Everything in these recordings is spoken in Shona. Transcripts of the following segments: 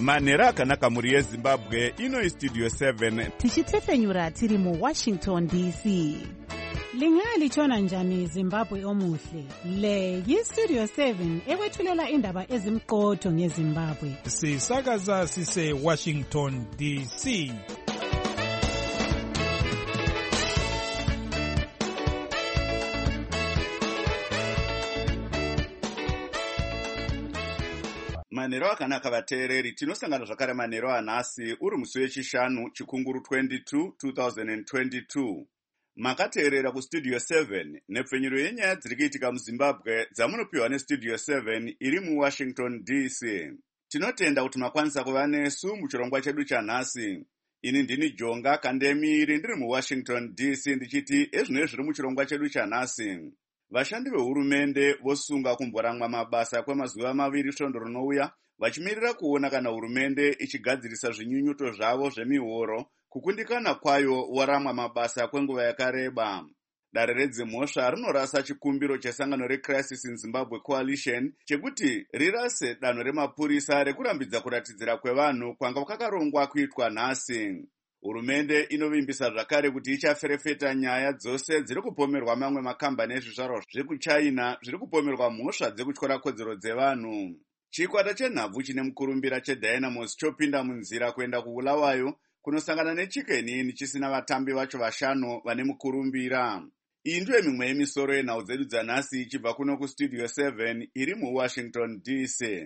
manhero akanaka mhuri yezimbabwe. Ino istudio 7 tichitefenyura tiri muWashington DC. Lingalitshona njani Zimbabwe omuhle? Le yistudio 7 ekwethulela indaba ezimqotho ngeZimbabwe. Sisakaza sise Washington DC. manhero akanaka vateereri, tinosangana zvakare manhero anhasi uri musi wechishanu chikunguru 22 2022. Makateerera kustudio 7 nepfenyuro yenyaya dziri kuitika muZimbabwe dzamunopiwa nestudio 7 iri muWashington DC. Tinotenda kuti makwanisa kuva nesu muchirongwa chedu chanhasi. Ini ndini Jonga Kandemiri ndiri muWashington DC ndichiti ezvino zviri muchirongwa chedu chanhasi. Vashandi vehurumende vosunga kumboramwa mabasa kwemazuva maviri svondo rinouya, vachimirira kuona kana hurumende ichigadzirisa zvinyunyuto zvavo zvemihoro kukundikana kwayo waramwa mabasa kwenguva yakareba. Dare redzimhosva rinorasa chikumbiro chesangano reCrisis in Zimbabwe Coalition chekuti rirase danho remapurisa rekurambidza kuratidzira kwevanhu kwanga kwakarongwa kuitwa nhasi. Hurumende inovimbisa zvakare kuti ichaferefeta nyaya dzose dziri kupomerwa mamwe makambani ezvizvarwa zvekuChina zviri kupomerwa mhosva dzekutyora kodzero dzevanhu. Chikwata chenhabvu chine mukurumbira cheDynamos chopinda munzira kuenda kuBulawayo kunosangana neChicken Inn chisina vatambi vacho vashanu vane mukurumbira. Iyi ndiyo mimwe yemisoro yenhau dzedu dzanhasi ichibva kuno kustudio 7 iri muWashington DC.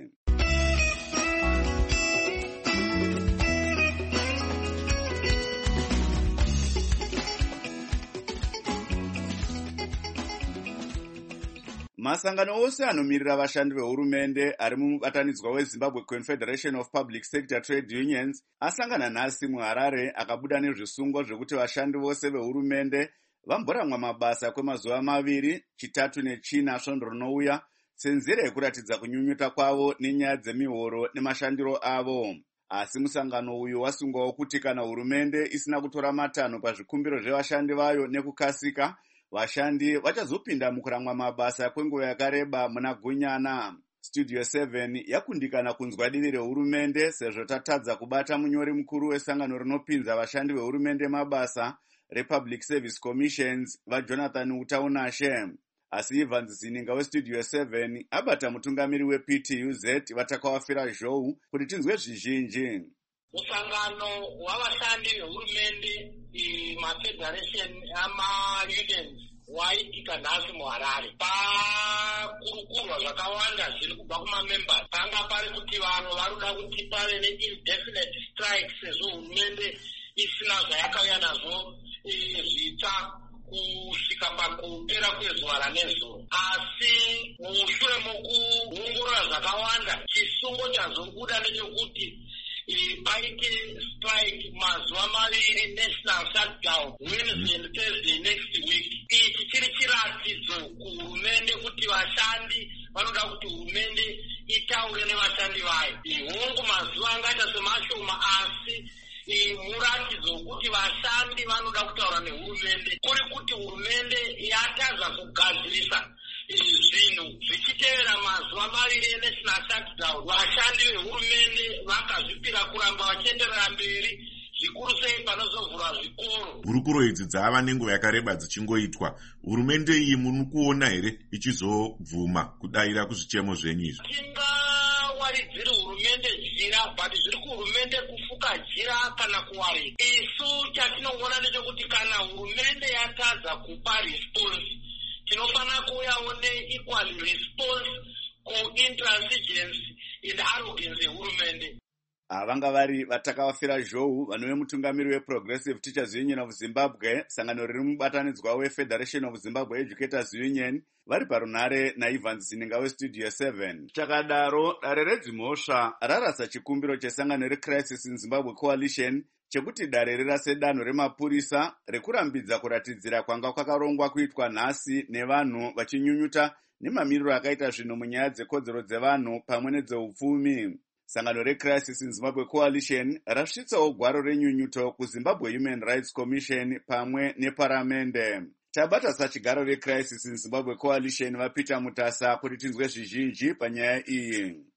Masangano ose anomirira vashandi vehurumende ari mumubatanidzwa weZimbabwe Confederation of Public Sector Trade Unions asangana nhasi muHarare akabuda nezvisungo zvekuti vashandi vose vehurumende vamboramwa mabasa kwemazuva maviri, chitatu nechina svondo rinouya senzira yekuratidza kunyunyuta kwavo nenyaya dzemihoro nemashandiro avo. Asi musangano uyu wasungwawo kuti kana hurumende isina kutora matanho pazvikumbiro zvevashandi vayo nekukasika, vashandi vachazopinda mukuramwa mabasa kwenguva yakareba muna Gunyana. Studio 7 yakundikana kunzwa divi rehurumende sezvo tatadza kubata munyori mukuru wesangano rinopinza vashandi vehurumende mabasa rePublic Service Commissions vaJonathan Utaunashe. Asi Evans Zininga westudio 7 abata mutungamiri wePTUZ vatakawafira zhou kuti tinzwe zvizhinji. Musangano wavashandi vehurumende mafederation ama-unions waitika nhasi muHarare. Pakurukurwa zvakawanda zviri kubva kumamembers. Panga pari kuti vanhu varikuda kuti pave ne-indefinite strike sezvo hurumende isina zvayakauya nazvo zvitsva kusvika pakupera kwezuva ranezuva. Asi mushure mokuongorora zvakawanda, chisungo chazobuda nechekuti paite strike mazuva maviri, national shutdown, Wednesday and Thursday next week. Ichi chiri chiratidzo kuhurumende kuti vashandi vanoda kuti hurumende itaure nevashandi vayo. Hongu mazuva angaita semashoma asi muratidzo kuti vashandi vanoda kutaura nehurumende. Kuri kuti hurumende yatadza kugadzirisa zvinhu zvichitevera mazuva maviri enational shutdown. Vashandi vehurumende vakazvipira kuramba vachienderera mberi, zvikuru sei panozovhurwa zvikoro. Hurukuro idzi dzava nenguva yakareba dzichingoitwa. Hurumende iyi munokuona here ichizobvuma kudayira kuzvichemo zvenyu izvi? Waridziri hurumende jira, but zviri kuhurumende kufuka jira kana kuwarira. Isu chatinoona ndechekuti kana hurumende yatadza kupa response, tinofana kuuyawo ne-equal response ku-intransigence and arrogance yehurumende. Vanga vari vatakawafira zhou vanove mutungamiri weProgressive Teachers Union of Zimbabwe, sangano riri mubatanidzwa weFederation of Zimbabwe Educators Union, vari parunhare naEvans Zininga westudio 7. Chakadaro, dare redzimhosva rarasa chikumbiro chesangano reCrisis in Zimbabwe Coalition chekuti dare rirase danho remapurisa rekurambidza kuratidzira kwanga kwakarongwa kuitwa nhasi nevanhu vachinyunyuta nemamiriro akaita zvinhu munyaya dzekodzero dzevanhu pamwe nedzeupfumi. Sangano reCrisis in Zimbabwe Coalition rasvitsawo gwaro renyunyuto kuZimbabwe Human Rights Commission pamwe neparamende. Tabata sachigaro reCrisis in Zimbabwe Coalition vaPeter Mutasa kuti tinzwe zvizhinji panyaya iyi.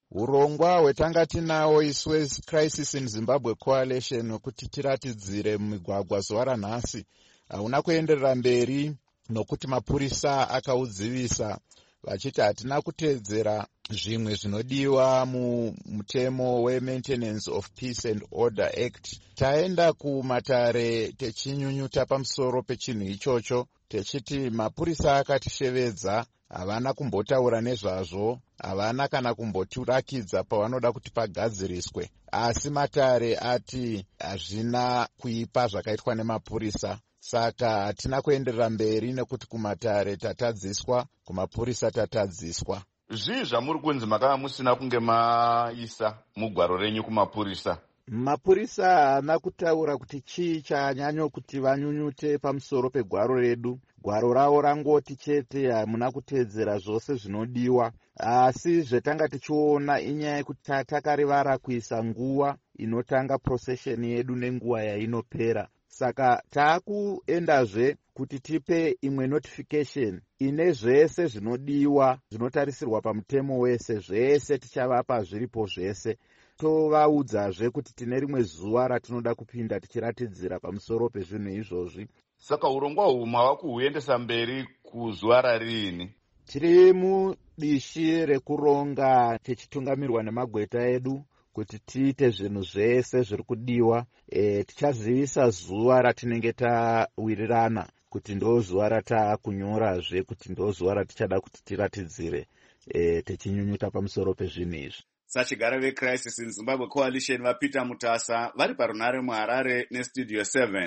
Urongwa hwetanga tinawo isu Crisis in Zimbabwe Coalition wekuti tiratidzire mumigwagwa zuva ranhasi hauna kuenderera mberi nokuti mapurisa akaudzivisa vachiti hatina kuteedzera zvimwe zvinodiwa mumutemo weMaintenance of Peace and Order Act. Taenda kumatare techinyunyuta pamusoro pechinhu ichocho techiti mapurisa akatishevedza, havana kumbotaura nezvazvo, havana kana kumbotirakidza pavanoda kuti pagadziriswe, asi matare ati hazvina kuipa zvakaitwa nemapurisa. Saka hatina kuenderera mberi nekuti kumatare tatadziswa, kumapurisa tatadziswa. Zvii zvamuri kunzi makava musina kunge maisa mugwaro renyu kumapurisa? Mapurisa haana kutaura kuti chii chanyanyo kuti vanyunyute pamusoro pegwaro redu. Gwaro ravo rangoti chete hamuna kuteedzera zvose zvinodiwa, asi zvetanga tichiona inyaya yekuti takarivara kuisa nguva inotanga procession yedu nenguva yainopera. Saka taakuendazve kuti tipe imwe notification ine zvese zvinodiwa zvinotarisirwa pamutemo wese, zvese tichavapa zviripo zvese. Tovaudzazve kuti tine rimwe zuva ratinoda kupinda tichiratidzira pamusoro pezvinhu izvozvi. Saka urongwa huu mava kuhuendesa mberi kuzuva rarini? Tiri mudishi rekuronga tichitungamirwa nemagweta edu kuti tiite zvinhu zvese zviri kudiwa. Tichazivisa zuva ratinenge tawirirana kuti ndo zuva ratakunyorazve kuti ndo zuva ratichada kuti tiratidzire tichinyunyuta pamusoro pezvinhu izvi. Sachigara veCrisis in Zimbabwe Coalition vaPeter Mutasa vari parunare muHarare neStudio 7.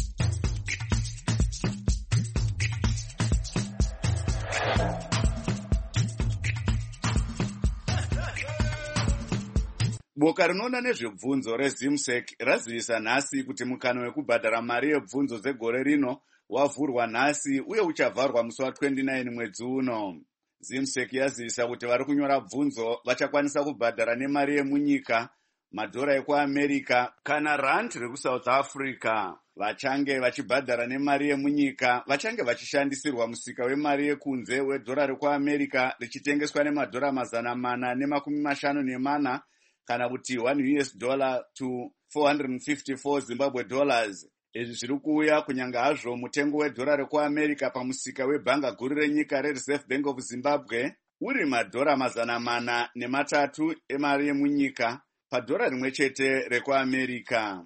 Boka rinoona nezvebvunzo reZimsec razivisa nhasi kuti mukana wekubhadhara mari yebvunzo dzegore rino wavhurwa nhasi uye uchavharwa musi wa29 mwedzi uno. Zimsec yazivisa kuti vari kunyora bvunzo vachakwanisa kubhadhara nemari yemunyika, madhora ekuAmerica kana rand rekuSouth Africa. Vachange vachibhadhara nemari yemunyika vachange vachishandisirwa musika wemari yekunze wedhora rekuAmerica richitengeswa nemadhora 454 kana kuti $1 to 454 Zimbabwe dollars. Izvi zviri kuuya kunyanga hazvo mutengo wedhora rekuAmerica pamusika webhanga guru renyika reReserve Bank of Zimbabwe uri madhora 403 emari yemunyika padhora rimwe chete rekuAmerica.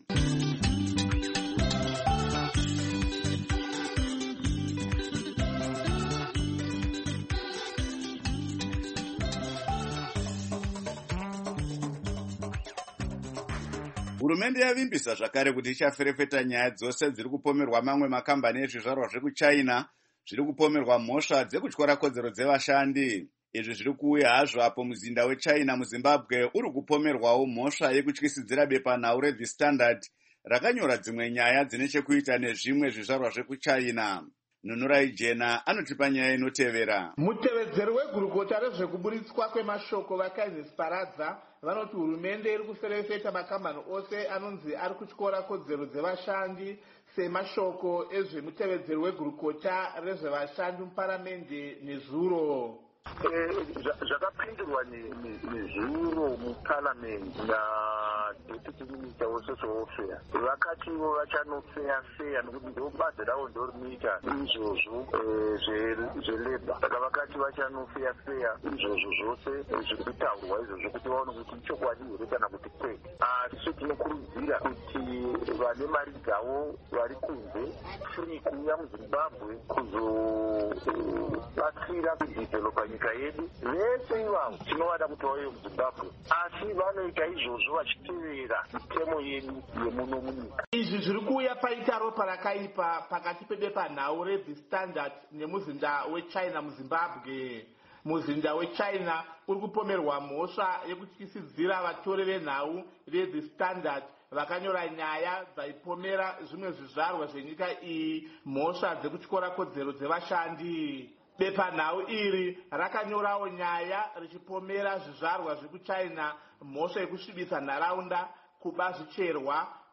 Hurumende yavimbisa zvakare kuti ichaferefeta nyaya dzose dziri kupomerwa mamwe makambani ezvizvarwa zvekuChina zviri kupomerwa mhosva dzekutyora kodzero dzevashandi. Izvi zviri kuuya hazvo apo muzinda weChina muZimbabwe uri kupomerwawo mhosva yekutyisidzira bepanhau reThe Standard rakanyora dzimwe nyaya dzine chekuita nezvimwe zvizvarwa zvekuChina. Nunurai Jena anotipa nyaya inotevera. Mutevedzeri wegurukota rezvekuburitswa kwemashoko vakaizisiparadza vanoti hurumende iri kuferefeta makambani ose anonzi ari kutyora kodzero dzevashandi semashoko ezvemutevedzeri wegurukota rezvevashandi muparamende nezuro. Zvakapindurwa nezuro muparliament naDeputy Minister weSocial Welfare. Vakatiwo vachanofeya nokuti ndobasa ravo ndorinoita izvozvo zveleba. Saka vakati vachanofeya izvozvo zvose zviri kutaurwa izvozvo kuti vaone kuti ichokwadi here kana kuti kwete. Asi tinokurudzira kuti vane mari dzavo vari kunze free kuuya muZimbabwe kuzobatsira kudevelopa nyika yedu. Vese ivavo tinovada kuti vauye muZimbabwe, asi vanoita izvozvo vachitevera mitemo yedu yemuno munyika. Izvi zviri kuuya paita ropa rakaipa pakati pebepanhau reThe Standard nemuzinda weChina muZimbabwe. Muzinda weChina uri kupomerwa mhosva yekutyisidzira vatori venhau reThe Standard vakanyora nyaya dzaipomera zvimwe zvizvarwa zvenyika iyi mhosva dzekutyora kodzero dzevashandi. Bepanhau iri rakanyorawo nyaya richipomera zvizvarwa zvekuChina mhosva yekusvibisa nharaunda, kuba zvicherwa,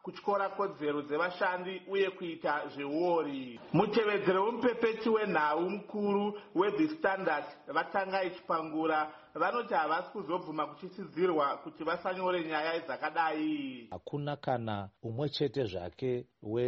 kutyora kodzero dzevashandi uye kuita zveuori. Mutevedzeri womupepeti wenhau mukuru weThe Standard vatanga ichipangura vanoti havasi kuzobvuma kuchisidzirwa kuti vasanyore nyaya dzakadai. Hakuna kana umwe chete zvake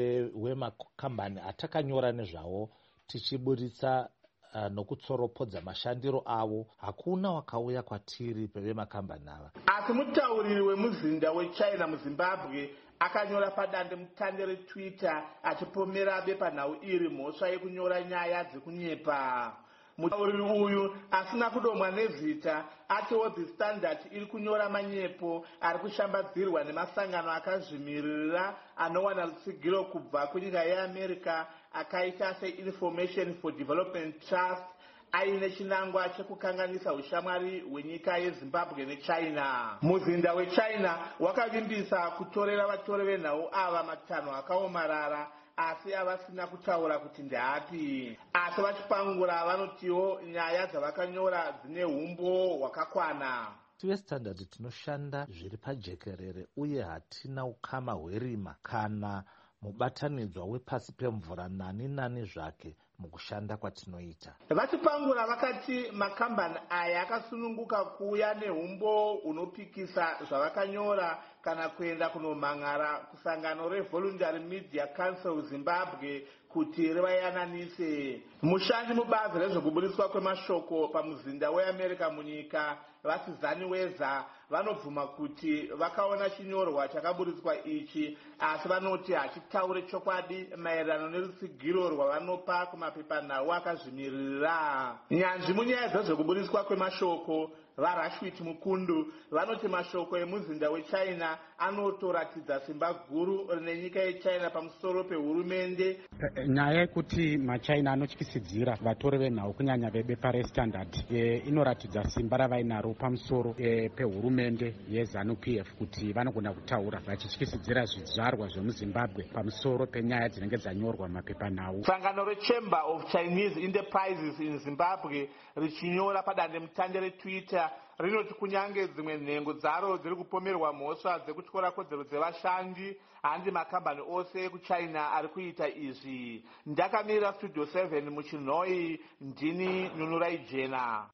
wemakambani atakanyora nezvawo tichiburitsa nokutsoropodza mashandiro avo. Hakuna wakauya kwatiri pevemakambani ava. Asi mutauriri wemuzinda wechina muzimbabwe akanyora padandemutande reTwitter achipomera bepanhau iri mhosva yekunyora nyaya dzekunyepa. Mutauriri uyu asina kudomwa nezita atiwo The Standard iri kunyora manyepo ari kushambadzirwa nemasangano akazvimirira anowana rutsigiro kubva kunyika yeAmerica akaita seInformation for Development Trust aine chinangwa chekukanganisa ushamwari hwenyika yeZimbabwe neChina. Muzinda wechina wakavimbisa kutorera vatori venhau ava matanho akaomarara asi havasina kutaura kuti ndeapi. Asi vachipangura vanotiwo nyaya dzavakanyora dzine umbo hwakakwana. TheStandard tinoshanda zviri pajekerere uye hatina ukama hwerima kana mubatanidzwa wepasi pemvura nani zvake mukushanda kwatinoita. Vachipangura vakati makambani aya akasununguka kuuya neumbo unopikisa zvavakanyora kana kuenda kunomhangara kusangano reVoluntary Media Council Zimbabwe kuti rivayananise. Mushandi mubazi rezvekuburiswa kwemashoko pamuzinda weAmerica munyika vasizani weza vanobvuma kuti vakaona chinyorwa chakaburiswa ichi asi vanoti hachitaure chokwadi maererano nerutsigiro rwavanopa kumapepanhau akazvimirira. Nyanzvi munyaya dzezvekuburiswa kwemashoko vaRashwit Mukundu vanoti mashoko emuzinda wechina anotoratidza simba guru rine nyika yechina pamusoro pehurumende. Nyaya yekuti machina anotyisidzira vatori venhau kunyanya vebepa reStandard inoratidza simba ravainaro pamusoro pehurumende yeZANU-PF kuti vanogona kutaura vachityisidzira zvizvarwa zvemuZimbabwe pamusoro penyaya dzinenge dzanyorwa mumapepanhau. Sangano reChamber of Chinese Enterprises in Zimbabwe richinyora padandemutande reTwitter rinoti kunyange dzimwe nhengo dzaro dziri kupomerwa mhosva dzekutyora kodzero dzevashandi handi makambani ose ekuchina ari kuita izvi. Ndakamirira Studio 7 muchinhoi ndini Nunurai Jena.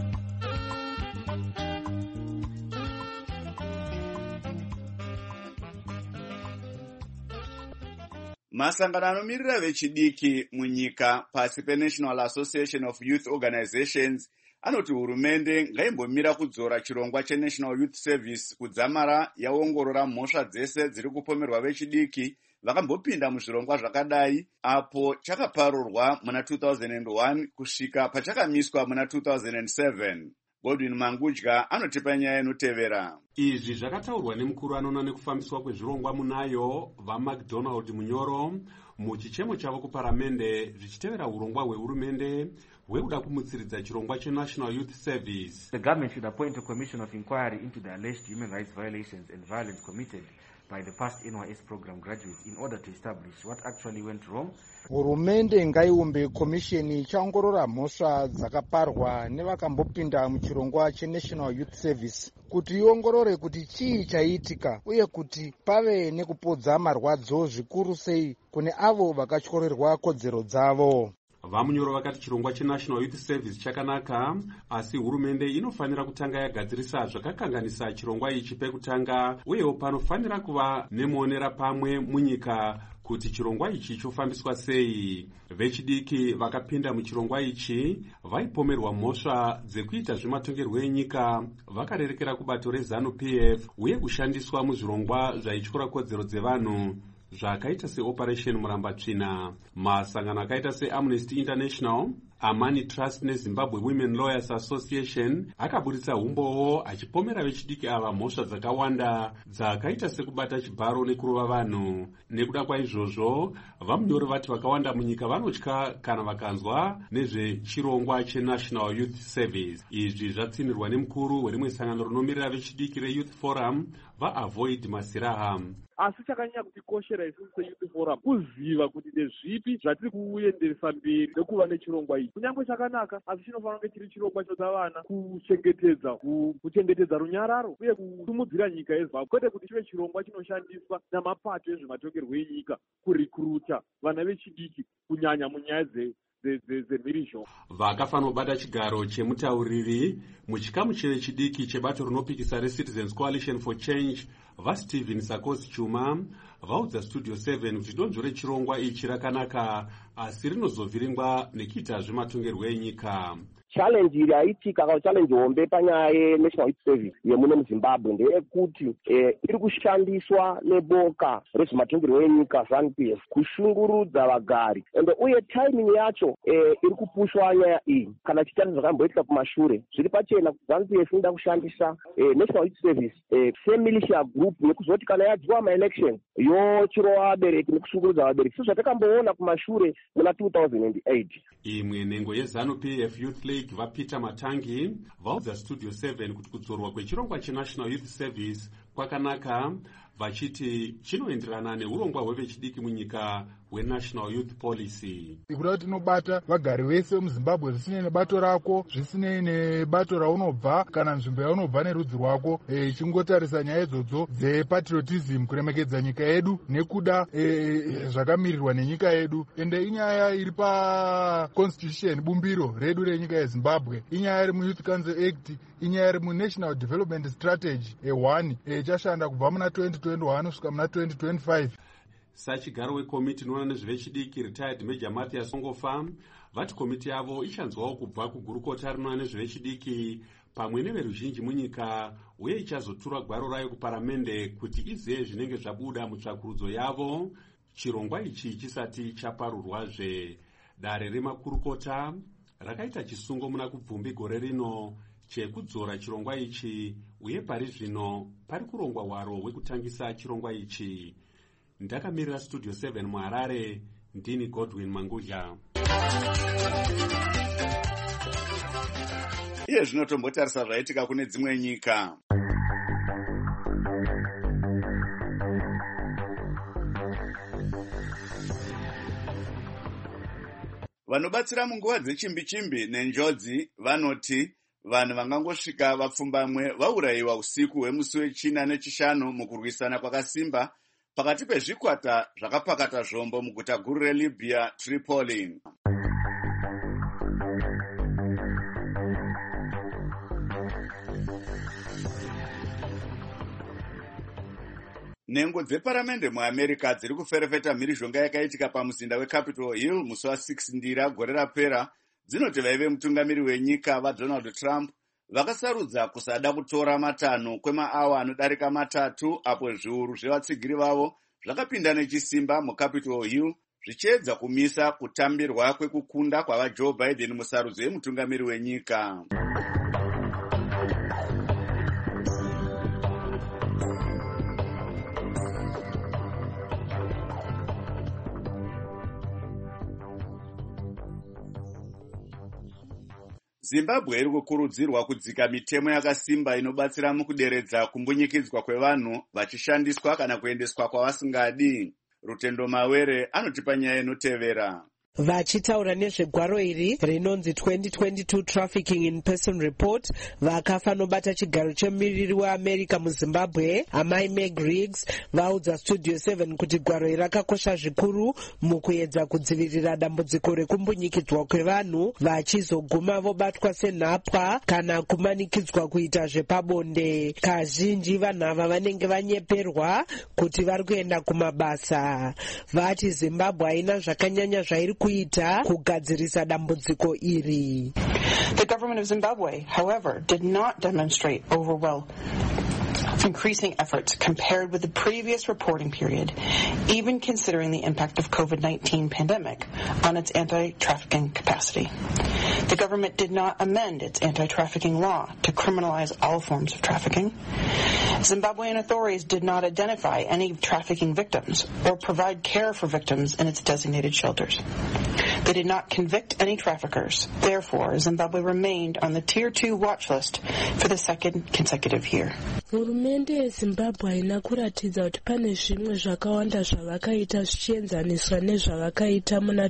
Masangano anomirira vechidiki munyika pasi peNational Association of Youth Organizations anoti hurumende ngaimbomira kudzora chirongwa cheNational Youth Service kudzamara yaongorora mhosva dzese dziri kupomerwa vechidiki vakambopinda muzvirongwa zvakadai apo chakaparurwa muna 2001 kusvika pachakamiswa muna 2007. Godwin Mangudya anotipa nyaya inotevera. Izvi zvakataurwa nemukuru anoona nekufambiswa kwezvirongwa munayo vaMcDonald Munyoro muchichemo chavo kuparamende zvichitevera urongwa hwehurumende hwekuda kumutsiridza chirongwa cheNational Youth Service. The government should appoint a commission of inquiry into the alleged human rights violations and violence committed by the past NYS program graduates in order to establish what actually went wrong. Hurumende ngaiumbe komisheni ichaongorora mhosva dzakaparwa nevakambopinda muchirongwa cheNational Youth Service kuti iongorore kuti chii chaitika uye kuti pave nekupodza marwadzo zvikuru sei kune avo vakatyorerwa kodzero dzavo. Vamunyoro vakati chirongwa cheNational Youth Service chakanaka asi hurumende inofanira kutanga yagadzirisa zvakakanganisa chirongwa ichi pekutanga uyewo panofanira kuva nemuonera pamwe munyika kuti chirongwa ichi chofambiswa sei. Vechidiki vakapinda muchirongwa ichi vaipomerwa mhosva dzekuita zvematongerwo enyika vakarerekera kubato reZANU-PF uye kushandiswa muzvirongwa zvaityora kodzero dzevanhu zvakaita seOperation Murambatsvina. Masangano akaita seAmnesty International, Amani Trust neZimbabwe Women Lawyers Association akaburitsa umbowo achipomera vechidiki ava mhosva dzakawanda dzakaita sekubata chibharo nekurova vanhu. Nekuda kwaizvozvo vamunyori vati vakawanda munyika vanotya kana vakanzwa nezvechirongwa cheNational Youth Service. Izvi zvatsinirwa nemukuru werimwe sangano rinomirira vechidiki reYouth Forum vaAvoid Masiraha. Asi chakanyanya kutikoshera isusu seYouth Forum kuziva kuti ndezvipi zvatiri kuenderesa mberi nekuva nechirongwa ichi. kunyangwe chakanaka, asi chinofanira kunge chiri chirongwa chodza vana kuchengetedza runyararo uye kusimudzira nyika yeZimbabwe, kwete kuti chive chirongwa chinoshandiswa namapato ezvematongerwo enyika kurikuruta vana vechidiki kunyanya munyaya dzemhirizhonga. Vakafanira kubata chigaro chemutauriri muchikamu chechidiki chebato rinopikisa reCitizens Coalition for Change vaStephen Sakosi Chuma vaudza Studio 7 kuti donzvo rechirongwa ichi rakanaka asi rinozovhiringwa nekuita zvematongerwo enyika. Challenge iri aitika kana challenge hombe panyaya yeNational Youth Service yemuno muZimbabwe ndeyekuti iri kushandiswa neboka rezvematongerwo enyika ZANU-PF kushungurudza vagari uye timing yacho iri kupushwa nyaya iyi. Kana chitarisa zvakamboitika kumashure zviri pachena ZANU-PF inoda kushandisa National Youth Service semilitia group nekuzoti kana yadziwa maelection yochirova vabereki nekushungurudza vabereki sezvatakamboona kumashure muna 2008. Imwe nhengo yeZANU-PF Youth League vaPeter Matangi vaudza Studio 7 kuti kudzorwa kwechirongwa cheNational Youth Service kwakanaka, vachiti chinoenderana neurongwa hwevechidiki munyika hweNational Youth Policy. Kuda kuti tinobata vagari vese muZimbabwe zvisinei nebato rako, zvisinei nebato raunobva kana nzvimbo yaunobva nerudzi rwako, chingotarisa nyaya idzodzo dzepatriotism, kuremekedza nyika yedu nekuda zvakamirirwa nenyika yedu. Ende inyaya iri paconstitution, bumbiro redu renyika yeZimbabwe, inyaya iri muYouth Council Act, inyaya iri muNational Development Strategy 1 chashanda kubva muna 2021 kusvika muna 2025. Sachigaro wekomiti inoona nezvevechidiki retired Major Mathias Songofa vati komiti yavo ichanzwawo kubva kugurukota rinoona nezvevechidiki pamwe neveruzhinji munyika uye ichazotura gwaro rayo kuparamende kuti izive zvinenge zvabuda mutsvakurudzo yavo chirongwa ichi chisati chaparurwazve. Dare remakurukota rakaita chisungo muna kubvumbi gore rino chekudzora chirongwa ichi uye pari zvino pari kurongwa hwaro hwekutangisa chirongwa ichi. Ndakamirira Studio 7 muHarare, ndini Godwin Mangudya. Iye zvinotombotarisa zvaitika kune dzimwe nyika. Vanobatsira munguva dzechimbi-chimbi nenjodzi vanoti vanhu vangangosvika vapfumbamwe vaurayiwa usiku hwemusi wechina nechishanu mukurwisana kwakasimba pakati pezvikwata zvakapakata zvombo muguta guru reLibya, Tripoli. Nhengo dzeparamende muAmerica dziri kuferefeta mhirizhonga yakaitika pamuzinda weCapitol Hill musi wa6 Ndira gore rapera dzinoti vaive mutungamiri wenyika vaDonald Trump vakasarudza kusada kutora matanho kwemaawa anodarika 3 apo zviuru zvevatsigiri vavo zvakapinda nechisimba muCapitol Hill zvichiedza kumisa kutambirwa kwekukunda kwavaJoe Biden musarudzo yemutungamiri wenyika. Zimbabwe iri kukurudzirwa kudzika mitemo yakasimba inobatsira mukuderedza kumbunyikidzwa kwevanhu vachishandiswa kana kuendeswa kwavasingadi. Rutendo Mawere anotipa nyaya inotevera. Vachitaura nezvegwaro iri rinonzi 2022 Trafficking in Person Report, vakafanobata chigaro chemumiriri weAmerica muZimbabwe amai Meg Riggs vaudza Studio 7 kuti gwaro iri rakakosha zvikuru mukuedza kudzivirira dambudziko rekumbunyikidzwa kwevanhu vachizoguma vobatwa senhapwa kana kumanikidzwa kuita zvepabonde. Kazhinji vanhu ava vanenge vanyeperwa kuti vari kuenda kumabasa. Vati Zimbabwe haina zvakanyanya zvairi kuita kugadzirisa dambudziko iri. The government of Zimbabwe, however, did not demonstrate increasing efforts compared with the previous reporting period, even considering the impact of COVID-19 pandemic on its anti-trafficking capacity. The government did not amend its anti-trafficking law to criminalize all forms of trafficking. Zimbabwean authorities did not identify any trafficking victims or provide care for victims in its designated shelters. They did not convict any traffickers. Therefore, Zimbabwe remained on the Tier 2 watch list for the second consecutive year. Hurumende yeZimbabwe haina kuratidza kuti pane zvimwe zvakawanda zvavakaita zvichienzaniswa nezvavakaita muna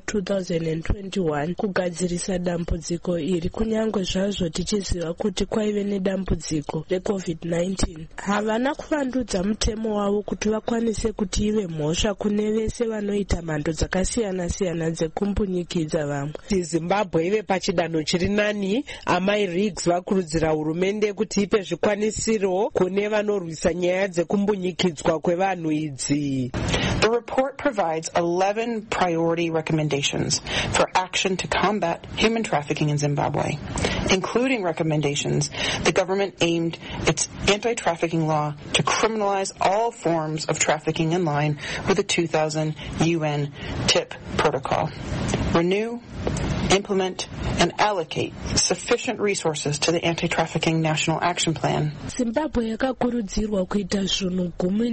2021 kugadzirisa dambudziko iri, kunyangwe zvazvo tichiziva kuti kwaive nedambudziko reCovid-19. Havana kuvandudza mutemo wavo kuti vakwanise kuti ive mhosva kune vese vanoita mhando dzakasiyana-siyana dzekumbunyikidza vamwe. Zimbabwe ive pachidanho chiri nani, amai Riggs vakurudzira hurumende kuti ipe zvikwanisiro kune vanorwisa nyaya dzekumbunyikidzwa kwevanhu idzi. The report provides 11 priority recommendations for action to combat human trafficking in Zimbabwe, including recommendations the government aimed its anti-trafficking law to criminalize all forms of trafficking in line with the 2000 UN TIP protocol. Renew, implement, and allocate sufficient resources to the Anti-Trafficking National Action Plan. Zimbabwe yakakurudzirwa kuita zvinhu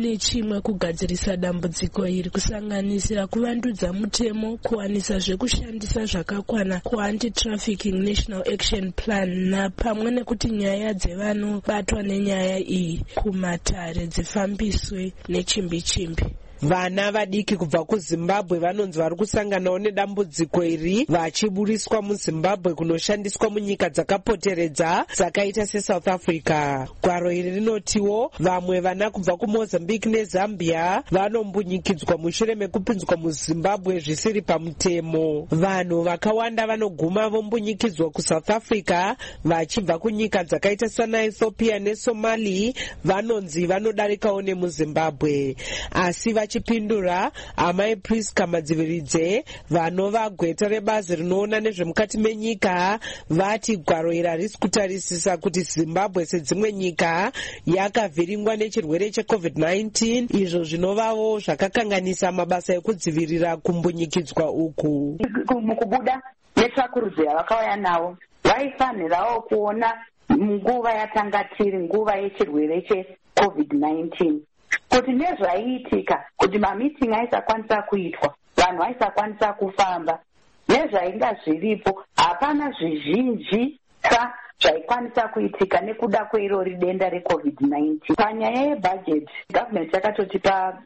11 kugadzirisa dambudziko iri, kusanganisira kuvandudza mutemo, kuwanisa zvekushandisa zvakakwana ku-Anti-Trafficking National Action Plan, na pamwe nekuti nyaya dzevanobatwa nenyaya iyi kumatare dzifambiswe nechimbi-chimbi. Vana vadiki kubva kuZimbabwe vanonzi vari kusanganawo nedambudziko iri vachiburiswa muZimbabwe kunoshandiswa munyika dzakapoteredza dzakaita seSouth Africa. Gwaro iri rinotiwo vamwe vana kubva kuMozambique neZambia vanombunyikidzwa mushure mekupinzwa muZimbabwe zvisiri pamutemo. Vanhu vakawanda vanoguma vombunyikidzwa kuSouth Africa vachibva kunyika dzakaita sana Ethiopia neSomali vanonzi vanodarikawo nemuZimbabwe. Asi vachipindura, amai Priska Madziviridze vanova gweta rebazi rinoona nezvemukati menyika vati gwaro iri harisi kutarisisa kuti Zimbabwe sedzimwe nyika yakavhiringwa nechirwere cheCovid-19, izvo zvinovavo zvakakanganisa mabasa ekudzivirira kumbunyikidzwa uku. Mukubuda netsvakurudzo yavakauya nawo vaifanirawo kuona nguva yatanga tiri nguva yechirwere cheCovid-19 kuti nezvaiitika, kuti mamitingi aisakwanisa kuitwa, vanhu vaisakwanisa kufamba, nezvainga zviripo, hapana zvizhinji zvaikwanisa kuitika nekuda kweirori denda reCovid-19. Panyaya yebudget, government yakatotipa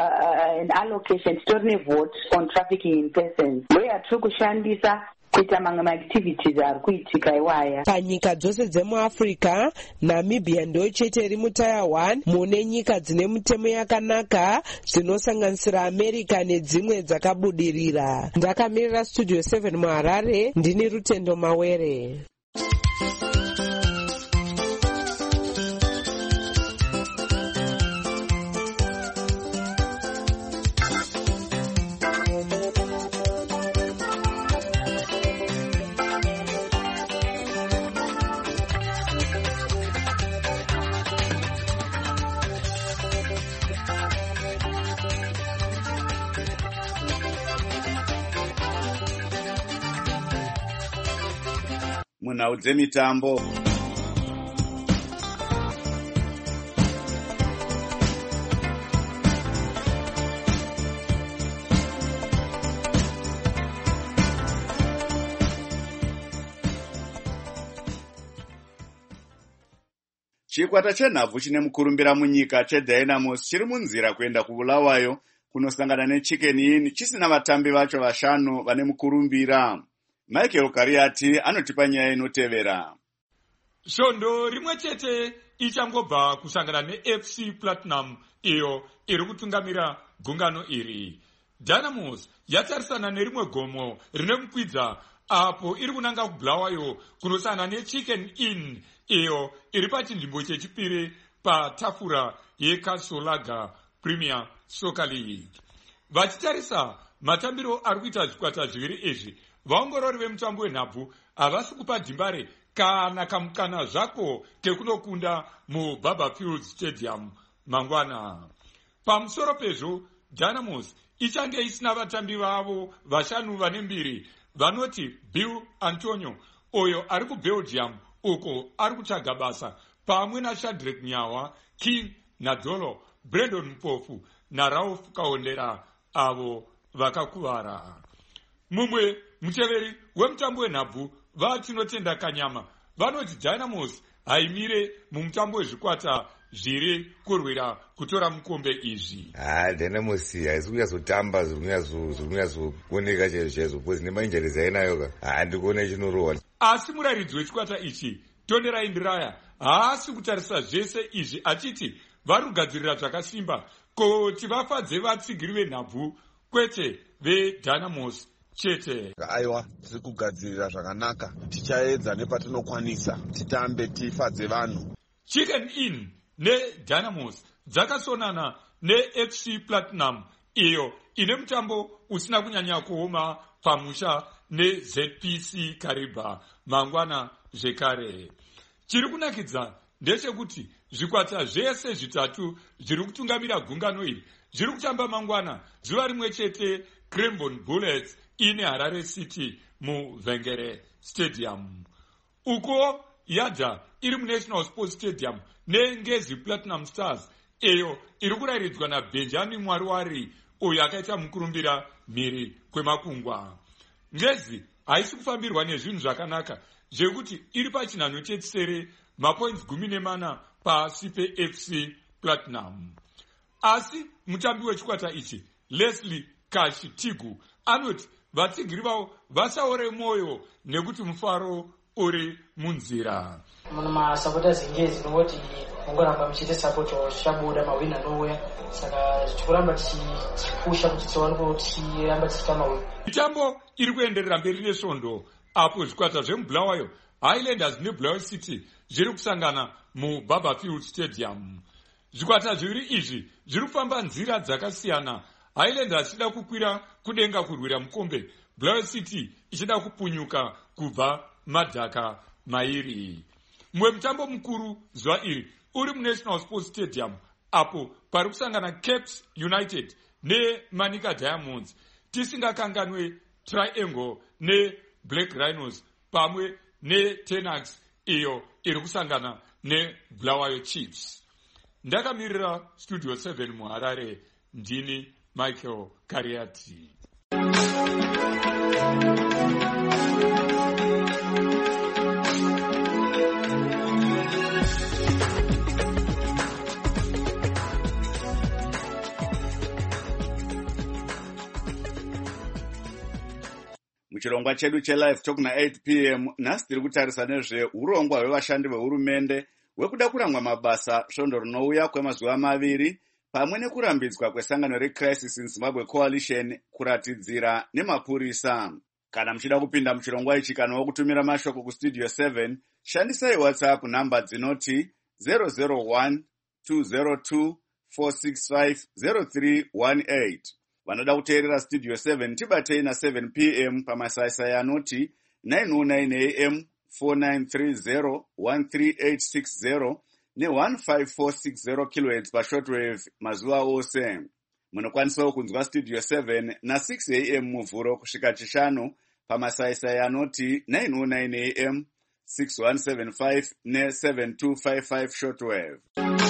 an allocation, titori nevote on trafficking in persons, ndoyatiri kushandisa kuita mamwe maactivities ari kuitika iwaya. Panyika dzose dzemuAfrica, Namibia ndo chete iri mutaya 1 mune nyika dzine mitemo yakanaka zvinosanganisira America nedzimwe dzakabudirira. Ndakamirira Studio 7 muHarare, ndini Rutendo Mawere. Munhau dzemitambo. Chikwata chenhabvu chine mukurumbira munyika cheDynamos chiri munzira kuenda kuBulawayo kunosangana neChicken Inn chisina vatambi vacho vashanu vane mukurumbira. Michael Kariati anotipa nyaya inotevera. Svondo rimwe chete ichangobva kusangana neFC Platinum iyo iri kutungamira gungano iri. Dynamos yatarisana nerimwe gomo rine kukwidza apo iri kunanga kuBulawayo kunosangana neChicken Inn iyo iri pachinzvimbo chechipiri patafura yeKasolaga Premier Soccer League. Vachitarisa matambiro ari kuita zvikwata zviviri izvi, vaongorori vemutambo wenhabvu havasi kupa dhimbare kana kamukana zvako kekunokunda muBaba Field Stadium mangwana. Pamusoro pezvo, Dynamos ichange isina vatambi vavo vashanu vane mbiri, vanoti Bill Antonio oyo ari kuBelgium uko ari kutsvaga basa, pamwe naShadrack Nyawa, King Nadolo, Brandon Mpofu naRalph Kaondera avo vakakuvara. Mumwe muteveri wemutambo wenhabvu vatinotenda kanyama vanoti Dynamos haimire mumutambo wezvikwata zviri kurwira kutora mukombe izvi. Dynamos haisi kunyazotamba zvirikunyatsokuoneka chaizvo because nemainjarizi ainayo handikuona chinorohwa. Asi murayiridzi wechikwata ichi Tony Raindiraya haasi kutarisa zvese izvi achiti vari kugadzirira zvakasimba kuti vafadze vatsigiri venhabvu kwete veDynamos chete. Aiwa, tiri kugadzirira zvakanaka, tichaedza nepatinokwanisa titambe tifadze vanhu. Chicken Inn neDynamos dzakasonana neFC Platinum iyo ine mutambo usina kunyanya kuoma pamusha neZPC Kariba mangwana zvekare. Chiri kunakidza ndechekuti zvikwata zvese zvitatu zviri kutungamira gungano iri zviri kutamba mangwana zuva rimwe chete, Cranbourne Bullets ine Harare City muVhengere Stadium. Uko Yadha iri muNational Sports Stadium neNgezi Platinum Stars iyo iri kurayiridzwa naBenjamin Mwariwari uyo akaita mukurumbira mhiri kwemakungwa. Ngezi haisi kufambirwa nezvinhu zvakanaka zvekuti iri pachinhanho chetsere mapoints 14 pasi peFC Platinum. Asi mutambi wechikwata ichi Leslie Kashitigu anoti vatsigiri vavo vasaore mwoyo nekuti mufaro uri munzira. Muna masupporters ingezi noti mungoramba muchiite support chabuda mawina anouya saka tikuramba tichipusha kuti tione kuti tiramba tichitama wina. Mitambo iri kuenderera mberi nesvondo apo zvikwata zvemubulawayo Highlanders neBulawayo City zviri kusangana muBarberfield Stadium. Zvikwata zviviri izvi zviri kufamba nzira dzakasiyana, Highlanders ichida kukwira kudenga kurwira mukombe, Bulawayo City ichida kupunyuka kubva madhaka mairi. Mumwe mutambo mukuru zuva iri uri muNational Sports Stadium apo pari kusangana Caps United neManica Diamonds, tisingakanganwe Triangle neBlack Rhinos pamwe neTenax iyo iri kusangana neBulawayo Chiefs. Ndakamirira Studio 7 muHarare, ndini Michael Kariati. Muchirongwa chedu chelive talk na 8 p.m. nhasi tiri kutarisa nezveurongwa hwevashandi vehurumende hwekuda kuramwa mabasa svondo rinouya kwemazuva maviri pamwe nekurambidzwa kwesangano reCrisis in Zimbabwe Coalition kuratidzira nemapurisa. Kana muchida kupinda muchirongwa ichi kana wokutumira mashoko kustudio 7, shandisai WhatsApp namba dzinoti 001 202 465 0318. Vanoda kuteerera Studio 7 tibatei na 7 p.m. pamasaisai anoti 909 a.m. 4930 13860 ne-15460 kHz pashortwave mazuva ose. Munokwanisawo kunzwa Studio 7 na 6 a.m. muvhuro kusvika chishanu pamasaisai anoti 909 a.m. 6175 ne-7255 shortwave.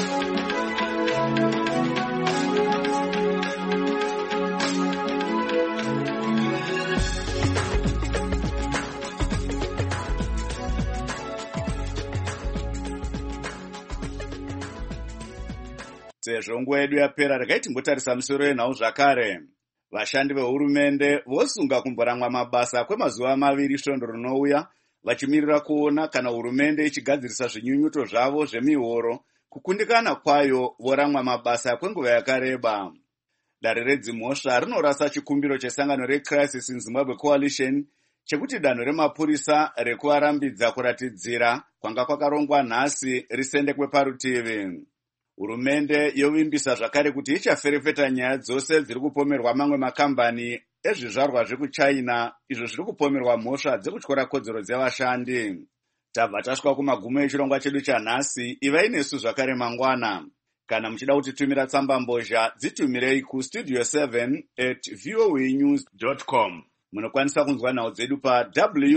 Sezvo nguva yedu yapera, regai timbotarisa musoro yenhau zvakare. Vashandi vehurumende vosunga kumboramwa mabasa kwemazuva maviri svondo rinouya, vachimirira kuona kana hurumende ichigadzirisa zvinyunyuto zvavo zvemihoro. Kukundikana kwayo voramwa mabasa kwenguva yakareba. Dare redzimhosva rinorasa chikumbiro chesangano reCrisis in Zimbabwe Coalition chekuti danho remapurisa rekuvarambidza kuratidzira kwanga kwakarongwa nhasi risendekwe parutivi. Hurumende yovimbisa zvakare kuti ichaferefeta nyaya dzose dziri kupomerwa mamwe makambani ezvizvarwa zvekuChina izvo zviri kupomerwa mhosva dzekutyora kodzero dzevashandi. Tabva tasvika kumagumo echirongwa chedu chanhasi. Ivai nesu zvakare mangwana. Kana muchida kutitumira tsamba mbozha, dzitumirei kustudio 7@voanews.com. Munokwanisa kunzwa nhau dzedu pa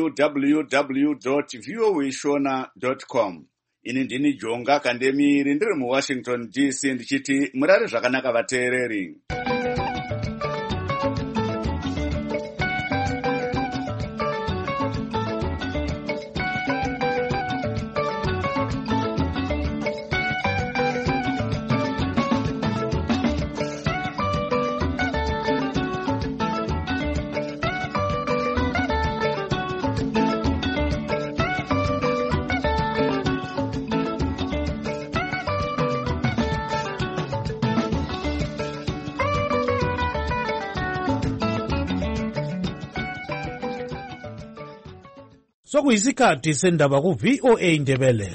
www.voashona.com. Ini ndini Jonga Kandemiri, ndiri muWashington DC, ndichiti murare zvakanaka vateereri. sokuyisikhathi sendaba ku-VOA Indebele.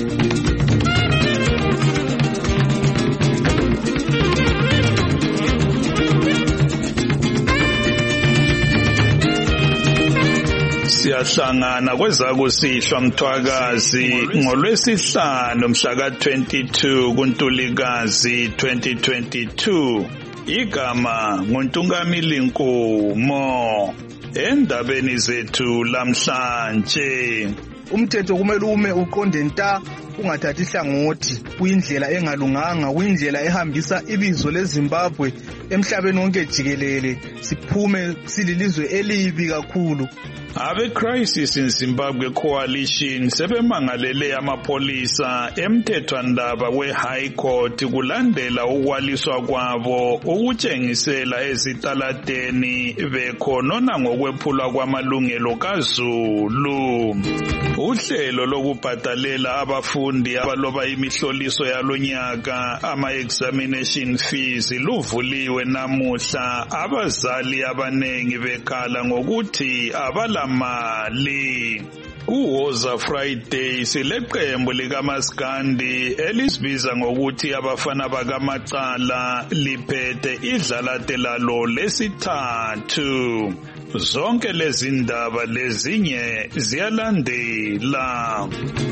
Siyahlangana kwezakusihlwa Mthwakazi ngolwesihlanu mhla ka-22 kuNtulikazi 2022. Igama nguNtungamili Nkumo. Endabeni zethu lamhlanje, umthetho kumele ume uqonde nta, ungathathi ihlangothi, kuyindlela engalunganga, kuyindlela ehambisa ibizo leZimbabwe emhlabeni wonke jikelele, siphume sililizwe elibi kakhulu. Abe-Crisis in Zimbabwe Coalition sebemangalele amapolisa emthethwandaba we-High Court kulandela ukwaliswa kwabo ukutshengisela ezitaladeni bekhonona ngokwephulwa kwamalungelo kaZulu. Uhlelo lokubhadalela abafundi abaloba imihloliso yalonyaka ama-examination fees luvuliwe namuhla. Abazali abanengi bekhala ngokuthi abala mali. Kuwoza Friday sileqembu likaMaskandi elisibiza ngokuthi abafana bakaMacala liphethe idlalate lalo lesithathu. Zonke lezi ndaba lezinye ziyalandela.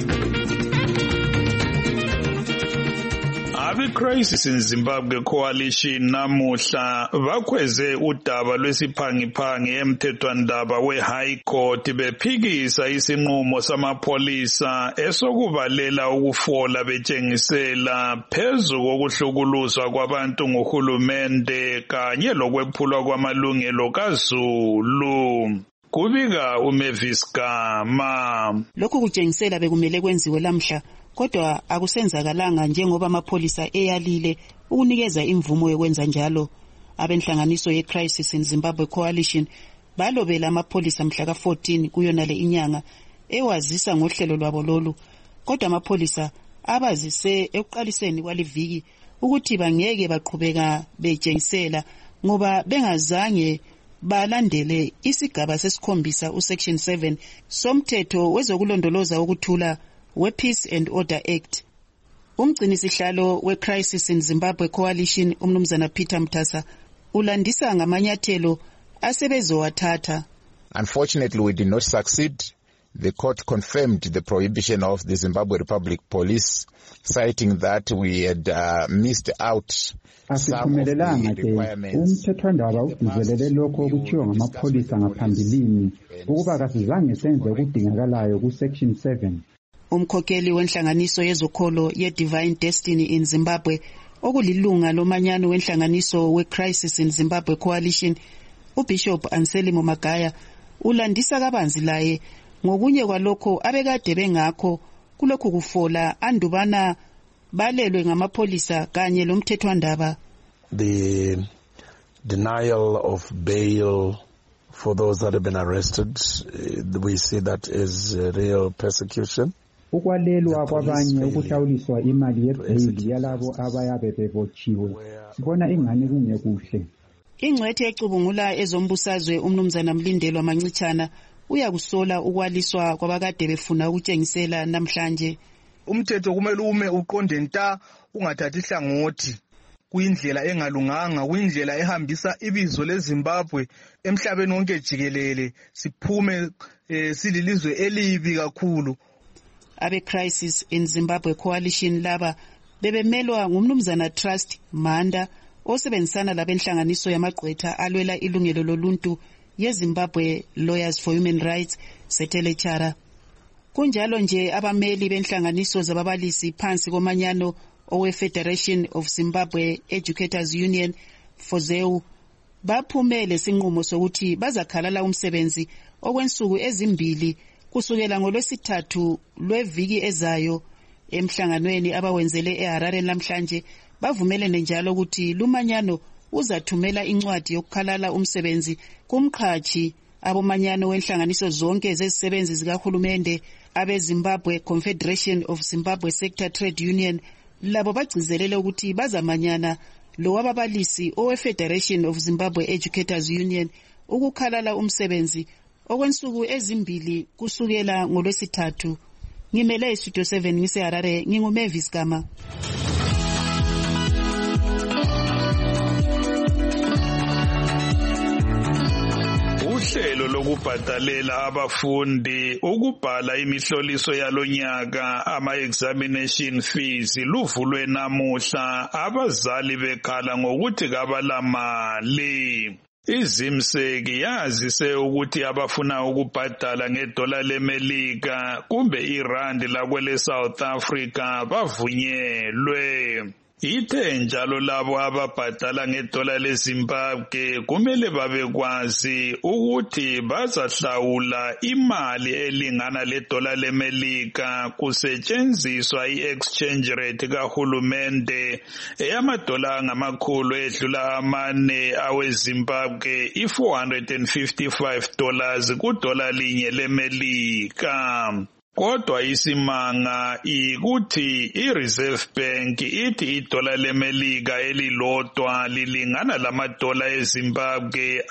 Abe-Crisis in Zimbabwe Coalition namuhla bakhweze udaba lwesiphangiphangi emthethwandaba we-High Court bephikisa isinqumo samapholisa esokubalela ukufola betshengisela phezu kokuhlukuluzwa kwabantu nguhulumende kanye lokwephulwa kwamalungelo kaZulu. Kubika uMavis Gama. Lokhu kutshengisela bekumele kwenziwe lamhla, kodwa akusenzakalanga njengoba amapholisa eyalile ukunikeza imvumo yokwenza njalo. Abenhlanganiso ye-Crisis in Zimbabwe Coalition balobela amapholisa mhla ka-14 kuyonale inyanga ewazisa ngohlelo lwabo lolu, kodwa amapholisa abazise ekuqaliseni kwaliviki ukuthi bangeke baqhubeka betshengisela ngoba bengazange balandele isigaba sesikhombisa usection 7 somthetho wezokulondoloza ukuthula we-Peace and Order Act. Umgcinisihlalo we-Crisis in Zimbabwe Coalition umnumzana Peter Mtasa ulandisa ngamanyathelo asebezowathatha. Unfortunately, we did not succeed. The court confirmed the prohibition of the Zimbabwe Republic Police, citing that we had missed out asiphumelelanga ke umthethwandaba udizelele lokho okuthiwa ngamapholisa ngaphambilini ukuba kasizange senze okudingakalayo ku-section 7. Umkhokheli wenhlanganiso yezokholo ye-Divine Destiny in Zimbabwe okulilunga lomanyano wenhlanganiso we-Crisis in Zimbabwe Coalition, uBishop Anselmo Magaya ulandisa kabanzi laye ngokunye kwalokho abekade bengakho kulokhu kufola andubana balelwe ngamapholisa kanye lomthethwandaba. The denial of bail for those that have been arrested, we see that as real persecution. Ukwalelwa kwabanye ukuhlawuliswa imali yebhayili yalabo abayabe bebotshiwe sibona ingane kungekuhle. Ingcwethe ecubungula ezombusazwe umnumzana Mlindelwa Mancitshana uyakusola ukwaliswa kwabakade befuna ukutshengisela namhlanje. Umthetho kumele ume uqonde nta, ungathathi ihlangothi, kuyindlela engalunganga, kuyindlela ehambisa ibizo leZimbabwe emhlabeni wonke jikelele, siphume sililizwe elibi kakhulu. Abe-Crisis in Zimbabwe Coalition laba bebemelwa ngumnumzana Trust Manda osebenzisana labenhlanganiso yamagqwetha alwela ilungelo loluntu yeZimbabwe Lawyers for Human Rights Setelechara. Kunjalo nje abameli benhlanganiso zababalisi phansi komanyano owe-Federation of Zimbabwe Educators Union FOZEU baphumele sinqumo sokuthi bazakhalala umsebenzi okwensuku ezimbili kusukela ngolwesithathu lweviki ezayo. Emhlanganweni abawenzele eHarare namhlanje bavumelene njalo ukuthi lumanyano uzathumela incwadi yokukhalala umsebenzi kumqhathi abomanyano wenhlanganiso zonke zezisebenzi zikahulumende abe-Zimbabwe Confederation of Zimbabwe Sector Trade Union labo bagcizelele ukuthi bazamanyana lo wababalisi owe-Federation of Zimbabwe Educators Union ukukhalala umsebenzi okwensuku ezimbili kusukela ngoLwesithathu. Ngimele Studio 7 ngiseHarare, nginguMavis Gama. Uhlelo lokubhadalela abafundi ukubhala imihloliso yalonyaka ama-examination fees luvulwe namuhla, abazali bekhala ngokuthi kabalamali. Izimseki yazise ukuthi abafuna ukubhadala ngedola leMelika kumbe irandi lakwele South Africa bavunyelwe. Ithe njalo labo ababhadala ngedola leZimbabwe kumele babekwazi ukuthi bazahlawula imali elingana ledola leMelika kusetshenziswa i-exchange rate kahulumende eyamadola angamakhulu edlula amane aweZimbabwe $455 kudola linye leMelika. Kodwa isimanga ikuthi i-Reserve Bank ithi idola leMelika elilodwa lilingana lamadola eZimbabwe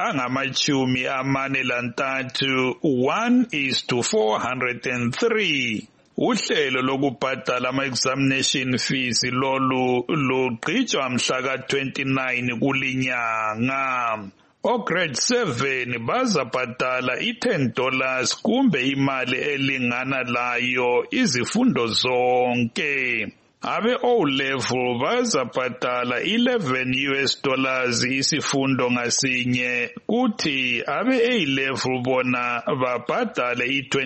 angama-43, 1:403. Uhlelo lokubhadala ama-examination fees lolu lugqitshwa mhla ka-29 kulinyanga. Grade 7 bazabhadala $10 kumbe imali elingana layo izifundo zonke. Abe O-level bazabhadala $11 isifundo ngasinye, kuthi abe A-level bona babhadale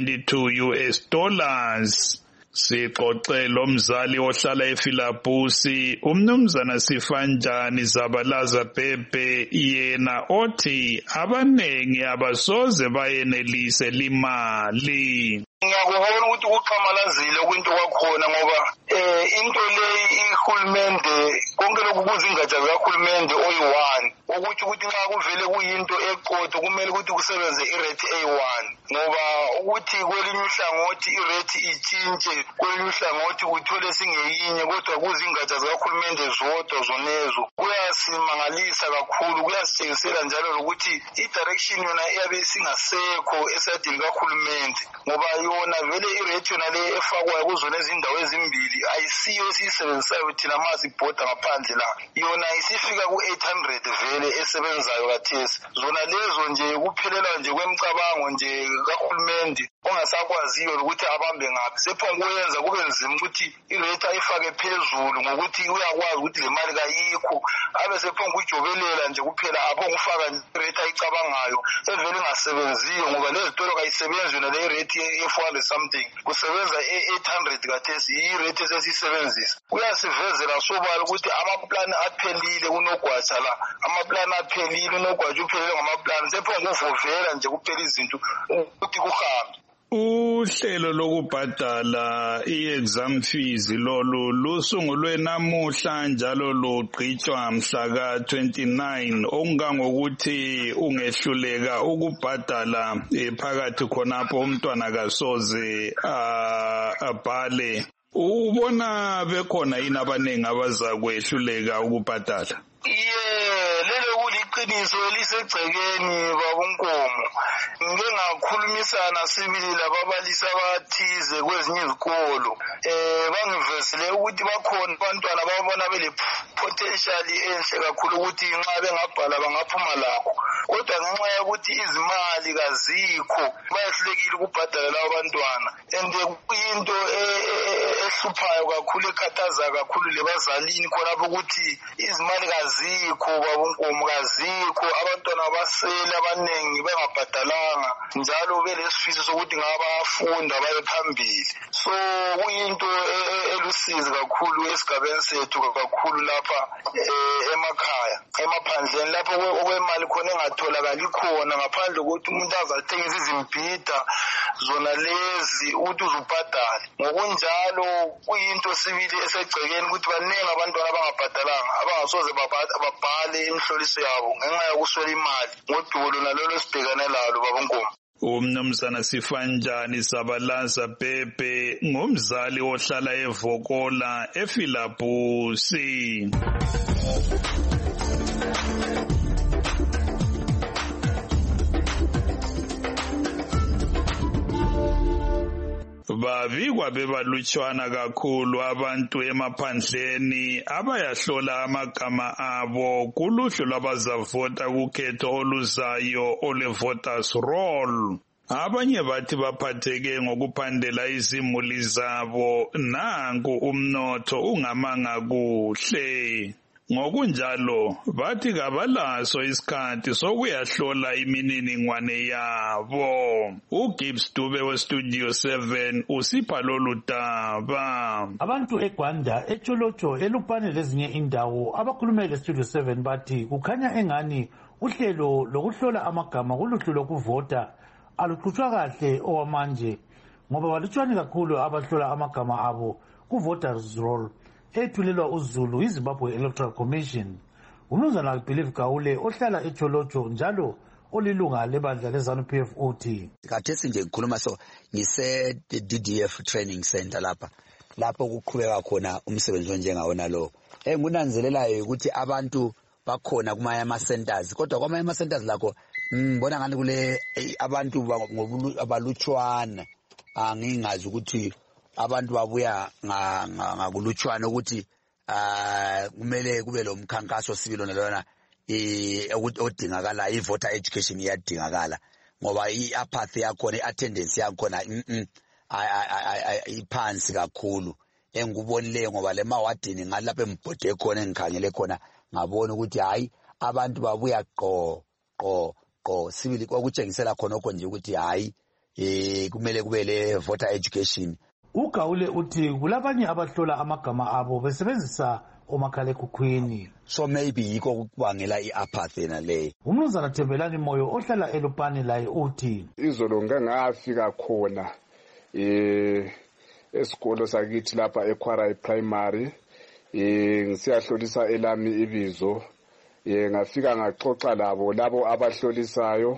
$22. Sixoxe lomzali ohlala eFilabusi, umnumzana Sifanjani Zabalaza Bhebhe, yena othi abanengi abasoze bayenelise limali. Ngiyakubona ukuthi kuqhamalazile kwinto kwakhona ngoba into leyi ihulumende konke lokhu kuzingatsha zikahulumende oyi-1 ukuthi nxa kuvele kuyinto eqotho kumele ukuthi kusebenze irate A1 ngoba ukuthi kwelinye uhlangothi irate itshintshe kwelinye uhlangothi uthole singeyinye kodwa kuzingatsha zikahulumende zodwa zonezo kuyasimangalisa kakhulu, kuyasitshengisela njalo lokuthi i-direction yona iyabe singasekho esadini kahulumende ngoba yona vele irate yona le efakwayo kuzona izindawo ezimbili ayisiyo esiyisebenzisayo thina masibhoda ngaphandle la, yona isifika ku-800 vele esebenzayo kathesi. Zona lezo nje kuphelela nje kwemicabango nje kahulumende ongasakwaziyo ukuthi abambe ngaphi. Sephonguyenza kube nzima ukuthi irate ayifake phezulu ngokuthi uyakwazi ukuthi le mali kayikho, abe sephonguyijobelela nje kuphela aphongufaka irate ayicabangayo evele ingasebenziyo ngoba lezitolo kayisebenzi yona le rate ye-400 something, kusebenza 800 kathesi irate esesiyisebenzisa. Kuyasivezela sobala ukuthi amaplani aphelile kunogwaja la, amaplani aphelile unogwaja uphelele ngamaplani, sephonguvovela nje kuphela izinto ukuthi kuhambe. Uhlelo lokubhadala i-exam fees lolu lusungulwe namuhla njalo lugqitshwa mhla ka-29 okungangokuthi ungehluleka ukubhadala phakathi khonapho umntwana kasoze abhale. Ubona bekhona yini abaningi abazakwehluleka ukubhadala? Lelo kuliqiniso elisegcekeni babonkomo. Ngike ngakhulumisana sibili lababalisi abathize kwezinye izikolo. Bangivezile ukuthi bakhona abantwana babona bele potential enhle kakhulu ukuthi nxa bengabhala bangaphuma lakho. Kodwa ngenxa yokuthi izimali kazikho bayehlulekile ukubhadala labo bantwana. And kuyinto ehluphayo kakhulu ekhathaza kakhulu lebazalini khona ukuthi izimali kazikho babonkomo, kazikho, abantwana basele abanengi bengabhadalanga njalo belesifiso sokuthi ngabafunda baye phambili. So kuyinto elusizi kakhulu esigabeni sethu kakhulu lapha emakhaya, emaphandleni lapho okwemali khona engatholakali khona ngaphandle kokuthi umuntu azathengisa izimbhida zona lezi ukuthi uzubhadale. Ngokunjalo kuyinto sibili esegcekeni ukuthi baningi abantwana abangabhadalanga abangasoze babhale imihloliso yabo ngenxa yokuswela imali ngodubo lona lolo sibhekane lalo babonkomo. Umnumzana Sifanjani Zabalaza Bhebhe ngumzali ohlala eVokola eFilabusi. babikwa bebalutshwana kakhulu abantu emaphandleni abayahlola amagama abo kuluhlu lwabazavota kukhetho oluzayo ole-voters roll. Abanye bathi baphatheke ngokuphandela izimuli zabo nanku umnotho ungamanga kuhle. Ngokunjalo bathi kabalaso isikhathi sokuyahlola imininingwane yabo. uGibbs Dube weStudio 7 usipha lolu daba. Abantu eGwanda, eTsholotsho, eLupane lezinye indawo abakhulume leStudio 7 bathi kukhanya engani uhlelo lokuhlola amagama kuluhlu lokuvota aluqhutshwa kahle owamanje ngoba balutshwane kakhulu abahlola amagama abo ku-voters roll ethulelwa uZulu iZimbabwe Electoral Commission. Umnumzana Believe Gaule ohlala eTsholotsho njalo olilunga lebandla leZANU-PF uthi khathesi nje ngikhuluma DDF Training Center lapho kuqhubeka khona umsebenzi onjengawona lo. Engunanzelelayo ukuthi abantu bakhona kumanye ama-centers kodwa kwamanye ama-centers lakho ngibona ngani kule abantu abalutshwana angingazi ukuthi abantu babuya ngakulutshwana ukuthi kumele kube lo mkhankaso sibilo nalona odingakala i-voter education iyadingakala ngoba i-apathy yakhona i-attendance yakhona iphansi kakhulu. Engikubonileyo ngoba le mawadini ngalapha embhode khona engikhangele khona ngabona ukuthi hayi abantu babuya qo sibili kwakutshengisela khonokho nje ukuthi hayi kumele kube le voter education. uGaule uthi kulabanye abahlola amagama abo besebenzisa omakhalekhukhwini. So maybe yikho kubangela i-apathy naleyo. Umnumzana Thembelani Moyo ohlala eLupane laye uthi izolo ngangafika khona esikolo sakithi lapha eQuarai Primary ngisiyahlolisa elami ibizo ngafika ngaxoxa labo abahlolisayo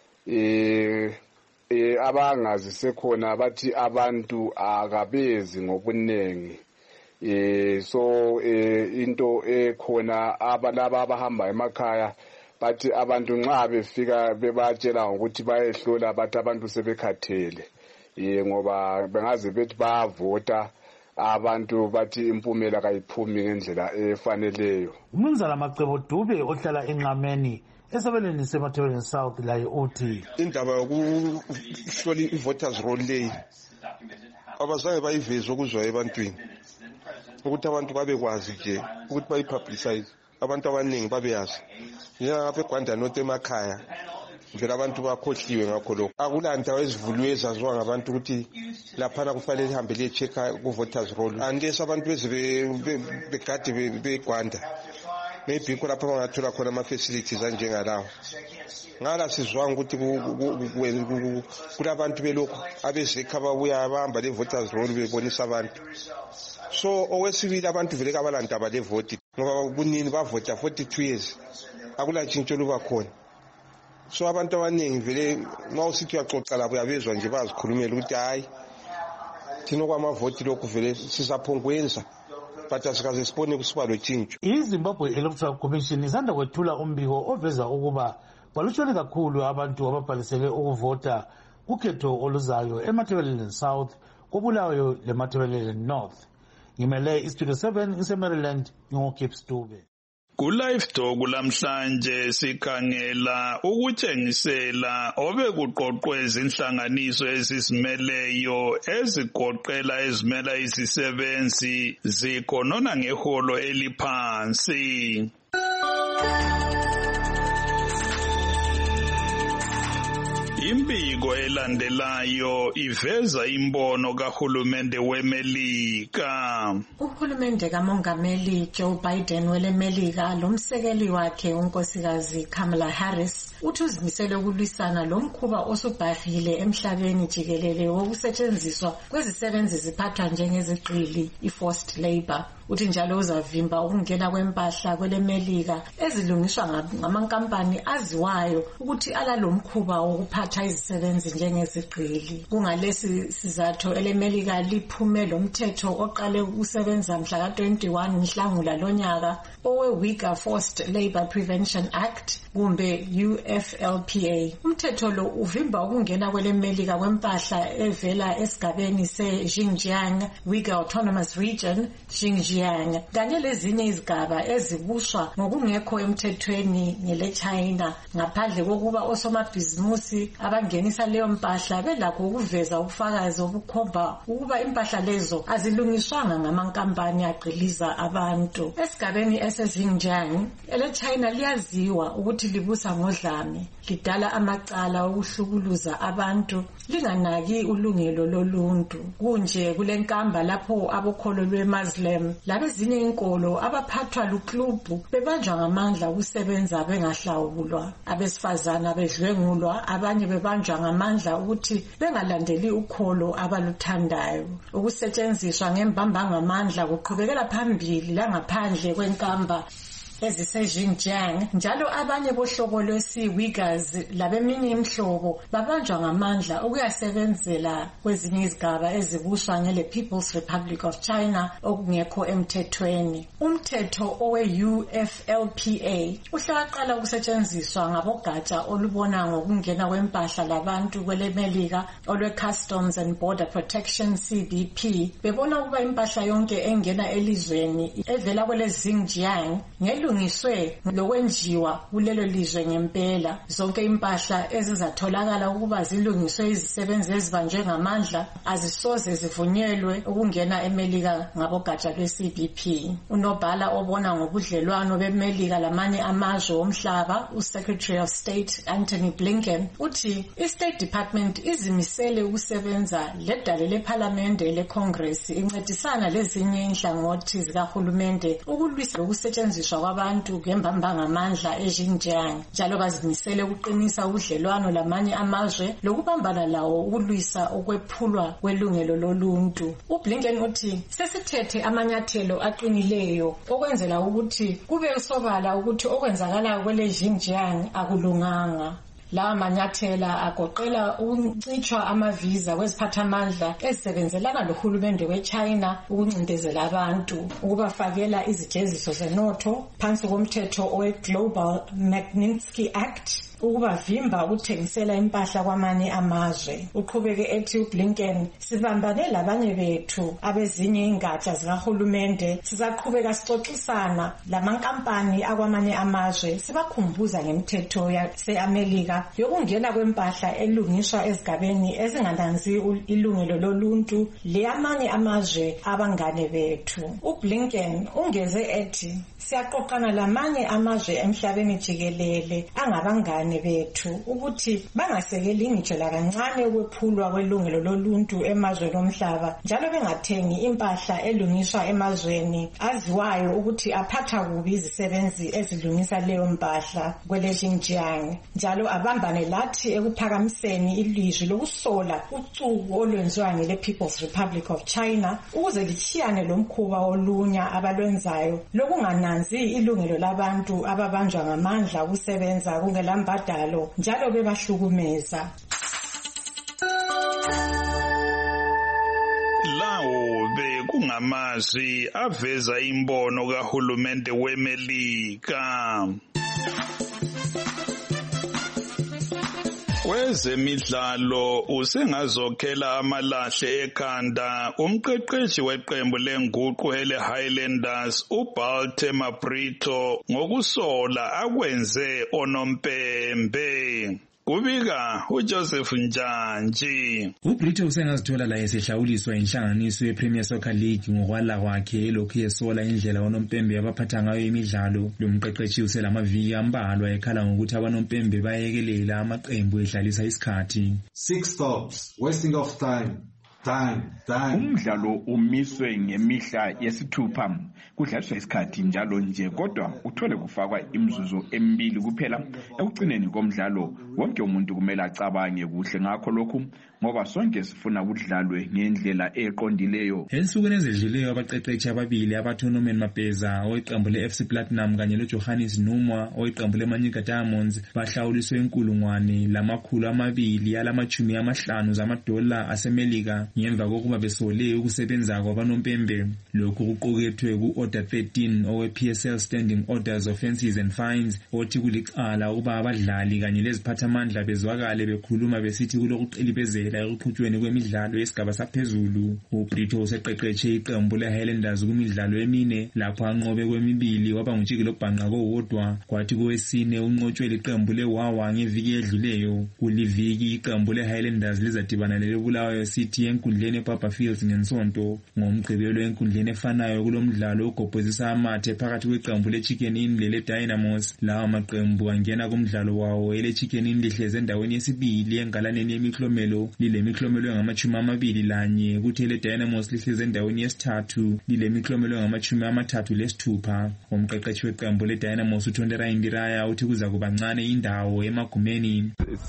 abangazi sekhona bathi abantu akabezi ngobunengi so into ekhona laba abahamba emakhaya bathi abantu nxa befika bebatshela ukuthi bayehlola bathi abantu sebekhathele ngoba bengaze bethi bayavota abantu bathi impumela kayiphumi ngendlela efaneleyo. Umnumzana Macebo Dube ohlala enqameni esabelweni seMathebeleni South laye uthi indaba yokuhlola i-voters roll leyi abazange bayiveze okuzwa ebantwini ukuthi abantu babekwazi nje ukuthi bayipublicize abantu abaningi babeyazi njengapha eGwanda North emakhaya vele abantu bakhohliwe ngakho lokho akulandawo ezivuliwe ezaziwa ngabantu ukuthi laphana kufanele lihambe liye-check-a ku-voters roll unless abantu beze begade beGwanda maybe yikho lapho bangathola khona ama-facilities anjengalawo. Ngala sizwanga ukuthi kulabantu belokhu abezekha babuya bahamba le-voters roll bebonisa abantu. So okwesibili abantu vele kabalandaba levoti ngoba kunini bavota 42 years akulatshintsho luba khona. So abantu abaningi vele nxa usithi uyaxoxa labo uyabezwa nje bazikhulumela ukuthi hayi thina kwamavoti lokhu vele sisaphongwenza but asikaze sibone kusiba lotshintsho. iZimbabwe Electoral Commission izanda kwethula umbiko oveza ukuba balutshwane kakhulu abantu ababhalisele ukuvota kukhetho oluzayo eMathebeleni South koBulawayo leMathebeleni North. Ngimele iStudio 7 ngiseMaryland ngoGibbs Dube. Ku-Live Talk lamhlanje sikhangela ukutshengisela obekuqoqwe izinhlanganiso ezizimeleyo ezigoqela ezimela izisebenzi zikhonona ngeholo eliphansi. Imbiko elandelayo iveza imbono kahulumende weMelika. Uhulumende kamongameli Joe Biden weleMelika lomsekeli wakhe unkosikazi Kamala Harris uthi uzimisele ukulwisana lomkhuba osubhahile emhlabeni jikelele wokusetshenziswa kwezisebenzi ziphathwa njengezigqili i-forced labor. Uthi njalo uzavimba ukungena kwempahla kweleMelika ezilungiswa ngamankampani aziwayo ukuthi alalomkhuba wokuphatha ukuthatha izisebenzi njengezigqili. Kungalesi sizathu elemelika liphume lo mthetho oqale ukusebenza mhla ka-21 Nhlangula lonyaka owe-Uyghur Forced Labour Prevention Act kumbe UFLPA. Umthetho lo uvimba ukungena kwelemelika kwempahla evela esigabeni se-Xinjiang Uyghur Autonomous Region Xinjiang kanye lezinye izigaba ezibuswa ngokungekho emthethweni ngele-China, ngaphandle kokuba osomabhizimusi abangenisa leyo mpahla belakho ukuveza ubufakazi obukhomba ukuba impahla lezo azilungiswanga ngamankampani agqiliza abantu. Esigabeni ese-Xinjiang ele-China liyaziwa ukuthi libusa ngodlame, lidala amacala okuhlukuluza abantu, linganaki ulungelo loluntu. Kunje kulenkamba lapho abokholo lwe-Muslim labezinye inkolo abaphathwa luklubu bebanjwa ngamandla ukusebenza bengahlawulwa, abesifazana bedlwengulwa, abanye bebanjwa ngamandla ukuthi bengalandeli ukholo abaluthandayo. Ukusetshenziswa ngembambangamandla kuqhubekela phambili langaphandle kwenkamba ezise-Xinjiang, njalo abanye bohlobo lwesi-Uyghurs labeminye imhlobo babanjwa ngamandla ukuyasebenzela kwezinye izigaba ezibuswa ngele People's Republic of China okungekho emthethweni. Umthetho owe-UFLPA uhlaqala ukusetshenziswa ngabogatsha olubona ngokungena kwempahla labantu kwelemelika olwe-Customs and Border Protection CBP, bebona ukuba impahla yonke engena elizweni evela kwele-Xinjiang ngelungiswe lokwenjiwa kulelo lizwe ngempela. Zonke impahla ezizatholakala ukuba zilungiswe izisebenzi ezibanjwe ngamandla azisoze zivunyelwe ukungena emelika ngabogatsha lwe-CBP. Unobhala obona ngobudlelwano bemelika lamanye amazwe omhlaba, uSecretary of State Anthony Blinken, uthi i-State Department izimisele ukusebenza ledale lephalamende le-Congress incedisana lezinye inhlangothi zikahulumende ukulwisa lokusetshenziswa kwabantu ngembambangamandla eXinjiang, njalo bazimisele ukuqinisa ubudlelwano lamanye amazwe lokubambana lawo ukulwisa ukwephulwa kwelungelo loluntu. uBlinken uthi sesithethe amanyathelo aqinileyo okwenzela ukuthi kube sobala ukuthi okwenzakala kwele-Xinjiang akulunganga. Lawa manyathela agoqela ukuncitshwa amavisa kweziphathamandla ezisebenzelana lohulumende we-China ukuncindezela abantu, ukubafakela izijeziso zenotho phansi komthetho owe-Global Magnitsky Act, ukubavimba ukuthengisela impahla kwamanye amazwe. Uqhubeke ethi uBlinken, sibambane labanye bethu abezinye ingatsha zikahulumende, sizaqhubeka sixoxisana lamankampani akwamanye amazwe sibakhumbuza ngemithetho yase-Amerika yokungena kwempahla elungiswa ezigabeni ezingananzi ilungelo loluntu leyamanye amazwe abangane bethu. uBlinken ungeze ethi siyaqoqana lamanye amazwe emhlabeni jikelele angabangane bethu ukuthi bangasekeli ngitsho lakancane ukwephulwa kwelungelo loluntu emazweni omhlaba, njalo bengathengi impahla elungiswa emazweni aziwayo ukuthi aphatha kubi izisebenzi ezilungisa leyo mpahla kwele-Xinjiang, njalo abambane lathi ekuphakamiseni ilizwi lokusola ucuku olwenziwa ngele People's Republic of China ukuze lichiyane lomkhuba olunya abalwenzayo lokungananzi ilungelo labantu ababanjwa ngamandla ukusebenza kungelambadalo njalo bebahlukumeza. Lawo bekungamazwi aveza imbono kahulumende weMelika. Kwezemidlalo usengazokhela amalahle ekhanda umqeqeshi weqembu lenguqu ele-Highlanders uBaltimore Brito ngokusola akwenze onompembe. Kubika uJoseph Njanji. uBrito usengazithola la esehlawuliswa inhlanganiso yePremier Soccer League ngokwala kwakhe lokhu yesola indlela onompembe abaphatha ngayo imidlalo. Lo mqeqeshi uselamaviki ambalwa ekhala ngokuthi abanompembe bayekelela amaqembu edlalisa isikhathi. 6 stops, wasting of time. Umdlalo umiswe ngemihla yesithupha kudlaliswa isikhathi njalo nje kodwa uthole kufakwa imizuzu emibili kuphela ekugcineni komdlalo. Wonke umuntu kumele acabange kuhle ngakho lokhu ngoba sonke sifuna ukudlalwe ngendlela eqondileyo. Ensukwini ezedluleyo abaqeqeshi ababili abaThonomen Mabheza oweqembu leFC Platinum kanye loJohannes Numa oweqembu leManyika Diamonds bahlawuliswe $250 zamadola aseMelika ngemva kokuba besole ukusebenza kwabanompembe. Lokhu kuqukethwe ku-Order 13 owe-PSL Standing Orders Offences and Fines othi kulicala ukuba abadlali kanye leziphathamandla bezwakale bekhuluma besithi kulokuqilibezela ekuqhutshweni kwemidlalo yesigaba saphezulu. uBrito useqeqeshe iqembu leHighlanders kumidlalo emine lapho anqobe kwemibili waba ngutshikilo bhanqa kowodwa, kwathi kowesine unqotshwe liqembu leWawa ngeviki edluleyo. Kuliviki iqembu leHighlanders lizadibana leleBulawayo City enkundleni ePapa Fields ngensonto. Ngomgqibelo enkundleni efanayo kulomdlalo ogobhozisa amathe phakathi kweqembu leChicken Inn leleDynamos. Lawa maqembu angena kumdlalo wawo eleChicken Inn lihleze endaweni yesibili engalaneni yemiklomelo lilemiklomelo engama-21, kuthi eleDynamos lihleze endaweni yesithathu lilemiklomelo engama-36. Umqeqeshi weqembu leDynamos uThondera Indiraya uthi kuza kuba ncane indawo emagumeni.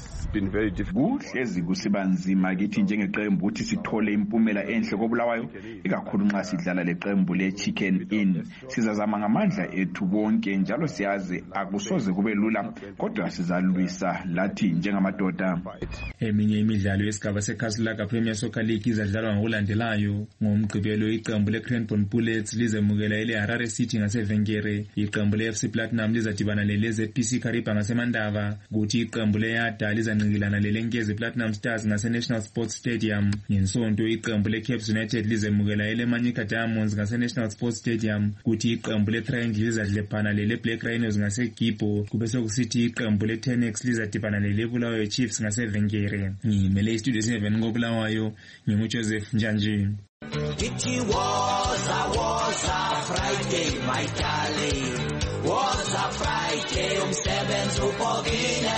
Kuhlezi kusiba nzima kithi njengeqembu ukuthi sithole impumela enhle koBulawayo, ikakhulu nxa sidlala leqembu leChicken Inn. Sizazama ngamandla ethu bonke njalo siyazi akusoze kube lula kodwa sizalwisa lathi njengamadoda. Eminye imidlalo yesigaba seKaslaka Premier Soccer League izadlalwa ngokulandelayo. Ngomgqibelo iqembu leCranbourne Bullets lizemukela eleHarare City ngaseVenkere. Iqembu leFC Platinum lizadibana leleZPC Kariba ngaseMandava, kuthi iqembu leYada lizancikilana lelenkezi Platinum Stars ngaseNational Sports Stadium. Ngensonto iqembu leCaps United lizemukela eleManyika Diamonds ngaseNational Sports Stadium, kuthi iqembu leTriangle lizadlephana leleBlack Rhinos ngaseGibo, kube sokusithi iqembu leTenex lizadibana leleBulawayo Chiefs ngaseVenkere. Ngimele istudio 7 ngoBulawayo, nginguJoseph Njanji. It was a Friday, my darling. Was a Friday, umsebenzi ubhokile.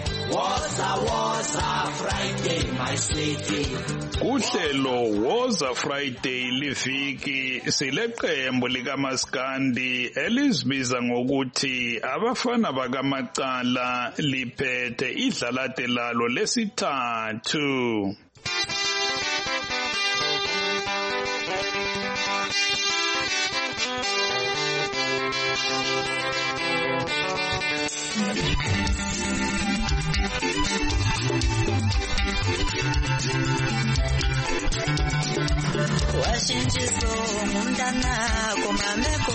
Was a Friday, my sweetie. Uhlelo was a Friday liviki sileqembu likaMaskandi elizibiza ngokuthi abafana bakaMacala liphethe idlalate lalo lesithathu. Washinjiso mumdana kumameko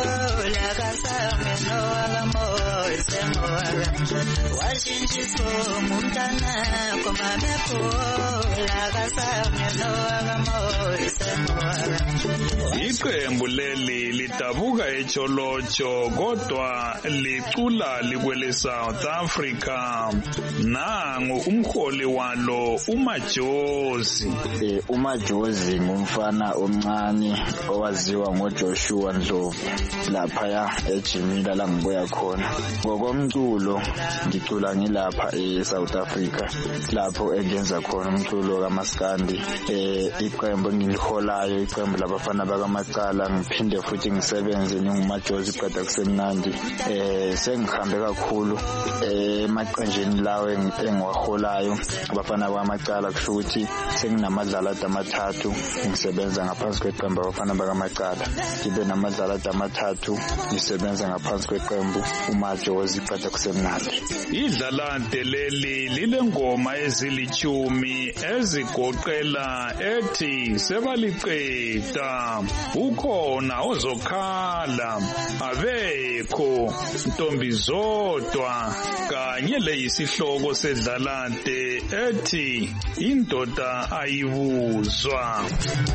lakasame noagamoy semoaga. Washinjiso mumdana kumameko lakasame noagamoy semoaga. Iqembu leli lidabuka eCholocho kodwa licula likwele South Africa. Nangu umholi walo uMajozi. uMajozi ngumfana omncane owaziwa ngoJoshua Ndlovu lapha eJimila la ngibuya khona. Ngokomculo ngicula ngilapha eSouth Africa lapho engenza khona umculo kaMaskandi. Iqembu engiliholayo iqembu labafana bakaMacala, ngiphinde futhi ngisebenze nginguMajozi kodwa kusemnandi. Sengihambe kakhulu emaqenjeni lawo engiwaholayo abafana bakaMacala, kusho ukuthi senginamadlala amathathu ngisebenza ngaphansi kweqembu abafana bakaMacala. Ngibe namadlala amathathu ngisebenza ngaphansi kweqembu uMajozi kodwa kusemnandi. Idlalante leli lilengoma ezilithumi ezigoqela ethi sebaliqeda, ukhona ozokhala, abekho, ntombi zodwa, kanye leyisihloko sedlalante ethi indoda ayibuzwa.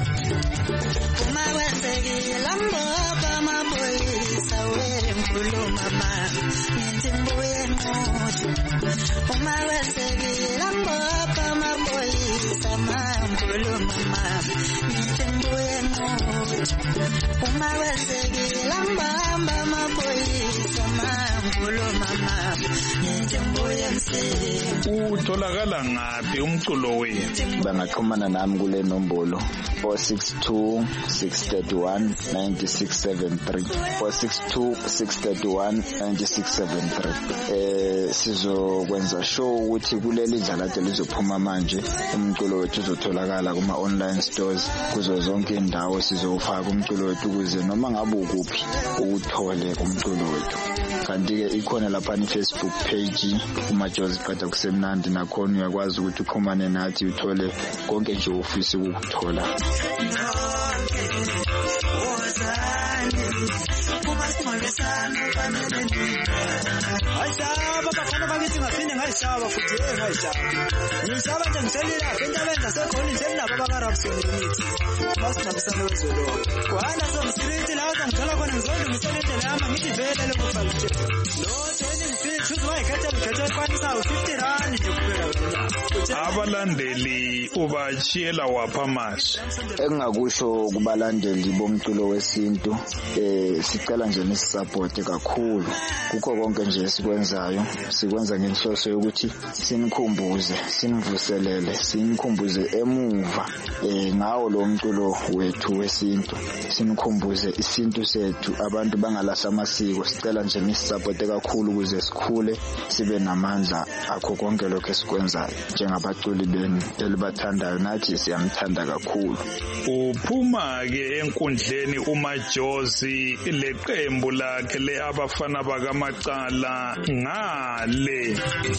Uma kwenzekile mboka amaphoyisa wemkhuluma mama ngithi mbuye nqothi. Uma kwenzekile mboka amaphoyisa maphoyisa mangkhuluma mama ngithi ngibuye ngokuthi uma kwenzekile angibamba amaphoyisa mangkhuluma mama ngithi ngibuye msinya. Utholakala ngaphi umculo wethu? Bangaxhumana nami kule nombolo 462 631 9673 462 631 9673. Sizokwenza show ukuthi kuleli dlala lizophuma manje umculo wethu uzotholakala kuma online stores kuzo zonke indawo. Sizofaka umculo wethu ukuze noma ngabe ukuphi uthole umculo wethu. Kanti ke ikhona lapha ni Facebook page uMajozi Qada Kusemnandi, nakhona uyakwazi ukuthi uxhumane nathi uthole konke nje ufisa ukuthola. Ayishaba bafana bakithi ngaphinde ngayishaba futhi ngayishaba. Ngishaba nje ngiselila into abenza sekhona nje nabo bakarapsoni nithi. Basinabisana wezolo. Kwana somsirithi la ngithola khona ngizolungisela indlela yami ngithi vele lokufalite. No training fee choose my kettle kwanisa u50 nje kuphela wena. Abalandeli ubachiyela wapha manje? Engakusho kubalandeli bomculo wesintu sicela nje nisisupport kakhulu kukho konke nje esikwenzayo. Sikwenza ngenhloso yokuthi sinikhumbuze, sinivuselele, sinikhumbuze emuva ngawo lo mculo wethu wesintu, sinikhumbuze isintu sethu, abantu bangalahla amasiko. Sicela nje nisisupport kakhulu ukuze sikhule sibe namandla akho konke lokho esikwenzayo njengabaculi benu elibathandayo. Nathi siyamthanda kakhulu. Uphuma ke enkundleni uMajozi leqembu lakhe le abafana bakaMacala ngale.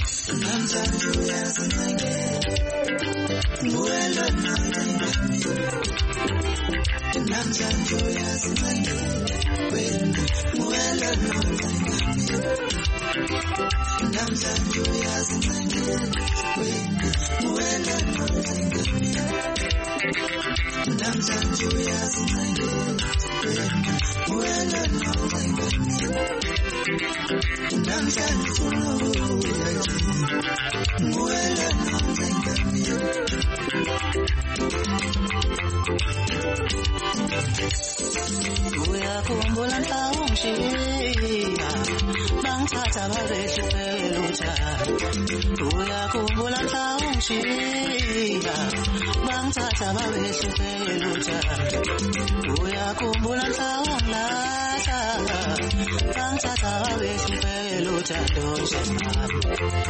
Uyakhumbula mhla ungishiya bangithatha babehluphekela uthando. Uyakhumbula mhla ungishiya bangithatha babehluphekela uthando. Uyakhumbula mhla ungilahla bangithatha babehluphekela uthando njengami.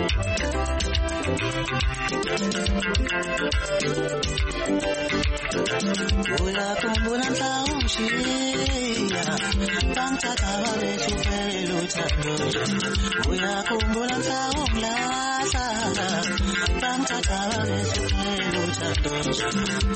Uyakhumbula mhla ungishiya bangithatha babehluphekela uthando. Uyakhumbula mhla ungilahla bangithatha babehluphekela uthando njengami.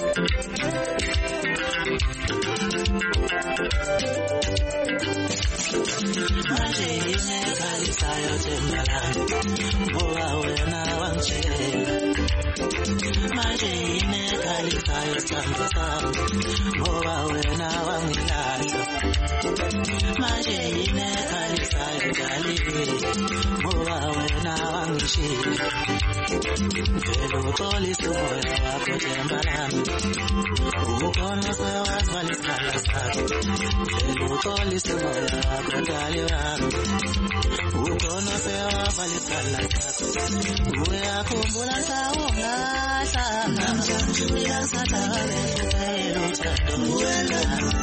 Manje inekhalisayo Thembalani ngoba wena wangitshela. Manje inekhalisayo sithando sami ngoba wena wangilahla. Manje inekhalisayo Dalile ngoba wena wangishiya. Vele uxolisa umoya wakho Thembalani ukhona sewazivala isikhala sakho. Vele uxolisa umoya wakho Dali wami ukhona sewazivala isikhala sakho. Uyakhumbula mhla ungilahla namhlanje uyasatha babehluphekela uthando.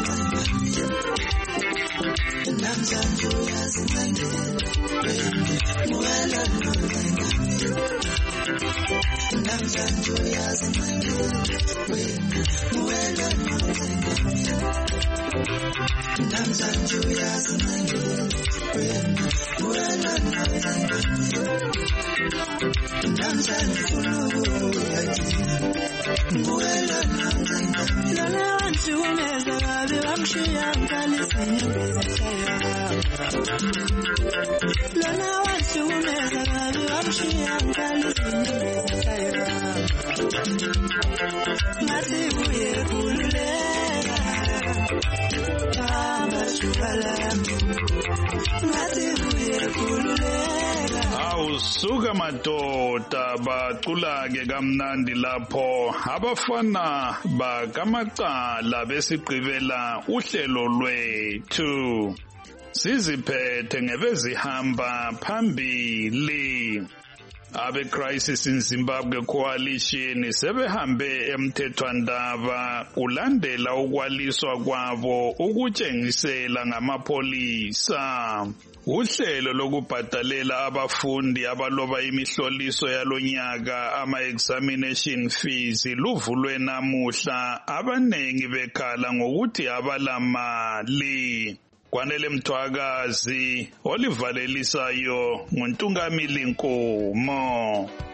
Namhlanje uyazincengela namhlanje uyazincengela namhlanje uyazincengela namhlanje ufuna ukuya lana wanhlukumeza kabi wamshiya ngikhalisa inyembezi ekhaya. Lana wanhlukumeza kabi wamshiya ngikhalisa inyembezi ekhaya. Ngathi buye khululeka hamba shuka lami. Ngathi buye khululeka. Awusuka madoda bacula-ke kamnandi lapho abafana bakamacala besigqibela uhlelo lwethu. Siziphethe ngebezihamba phambili. Abe-Crisis in Zimbabwe Coalition sebehambe emthethwandaba kulandela ukwaliswa kwabo ukutshengisela ngamapholisa. Uhlelo lokubhadalela abafundi abaloba imihloliso yalonyaka ama-examination fees luvulwe namuhla, abanengi bekhala ngokuthi abalamali. Kwanele Mthwakazi olivalelisayo nguNtungamili Nkomo.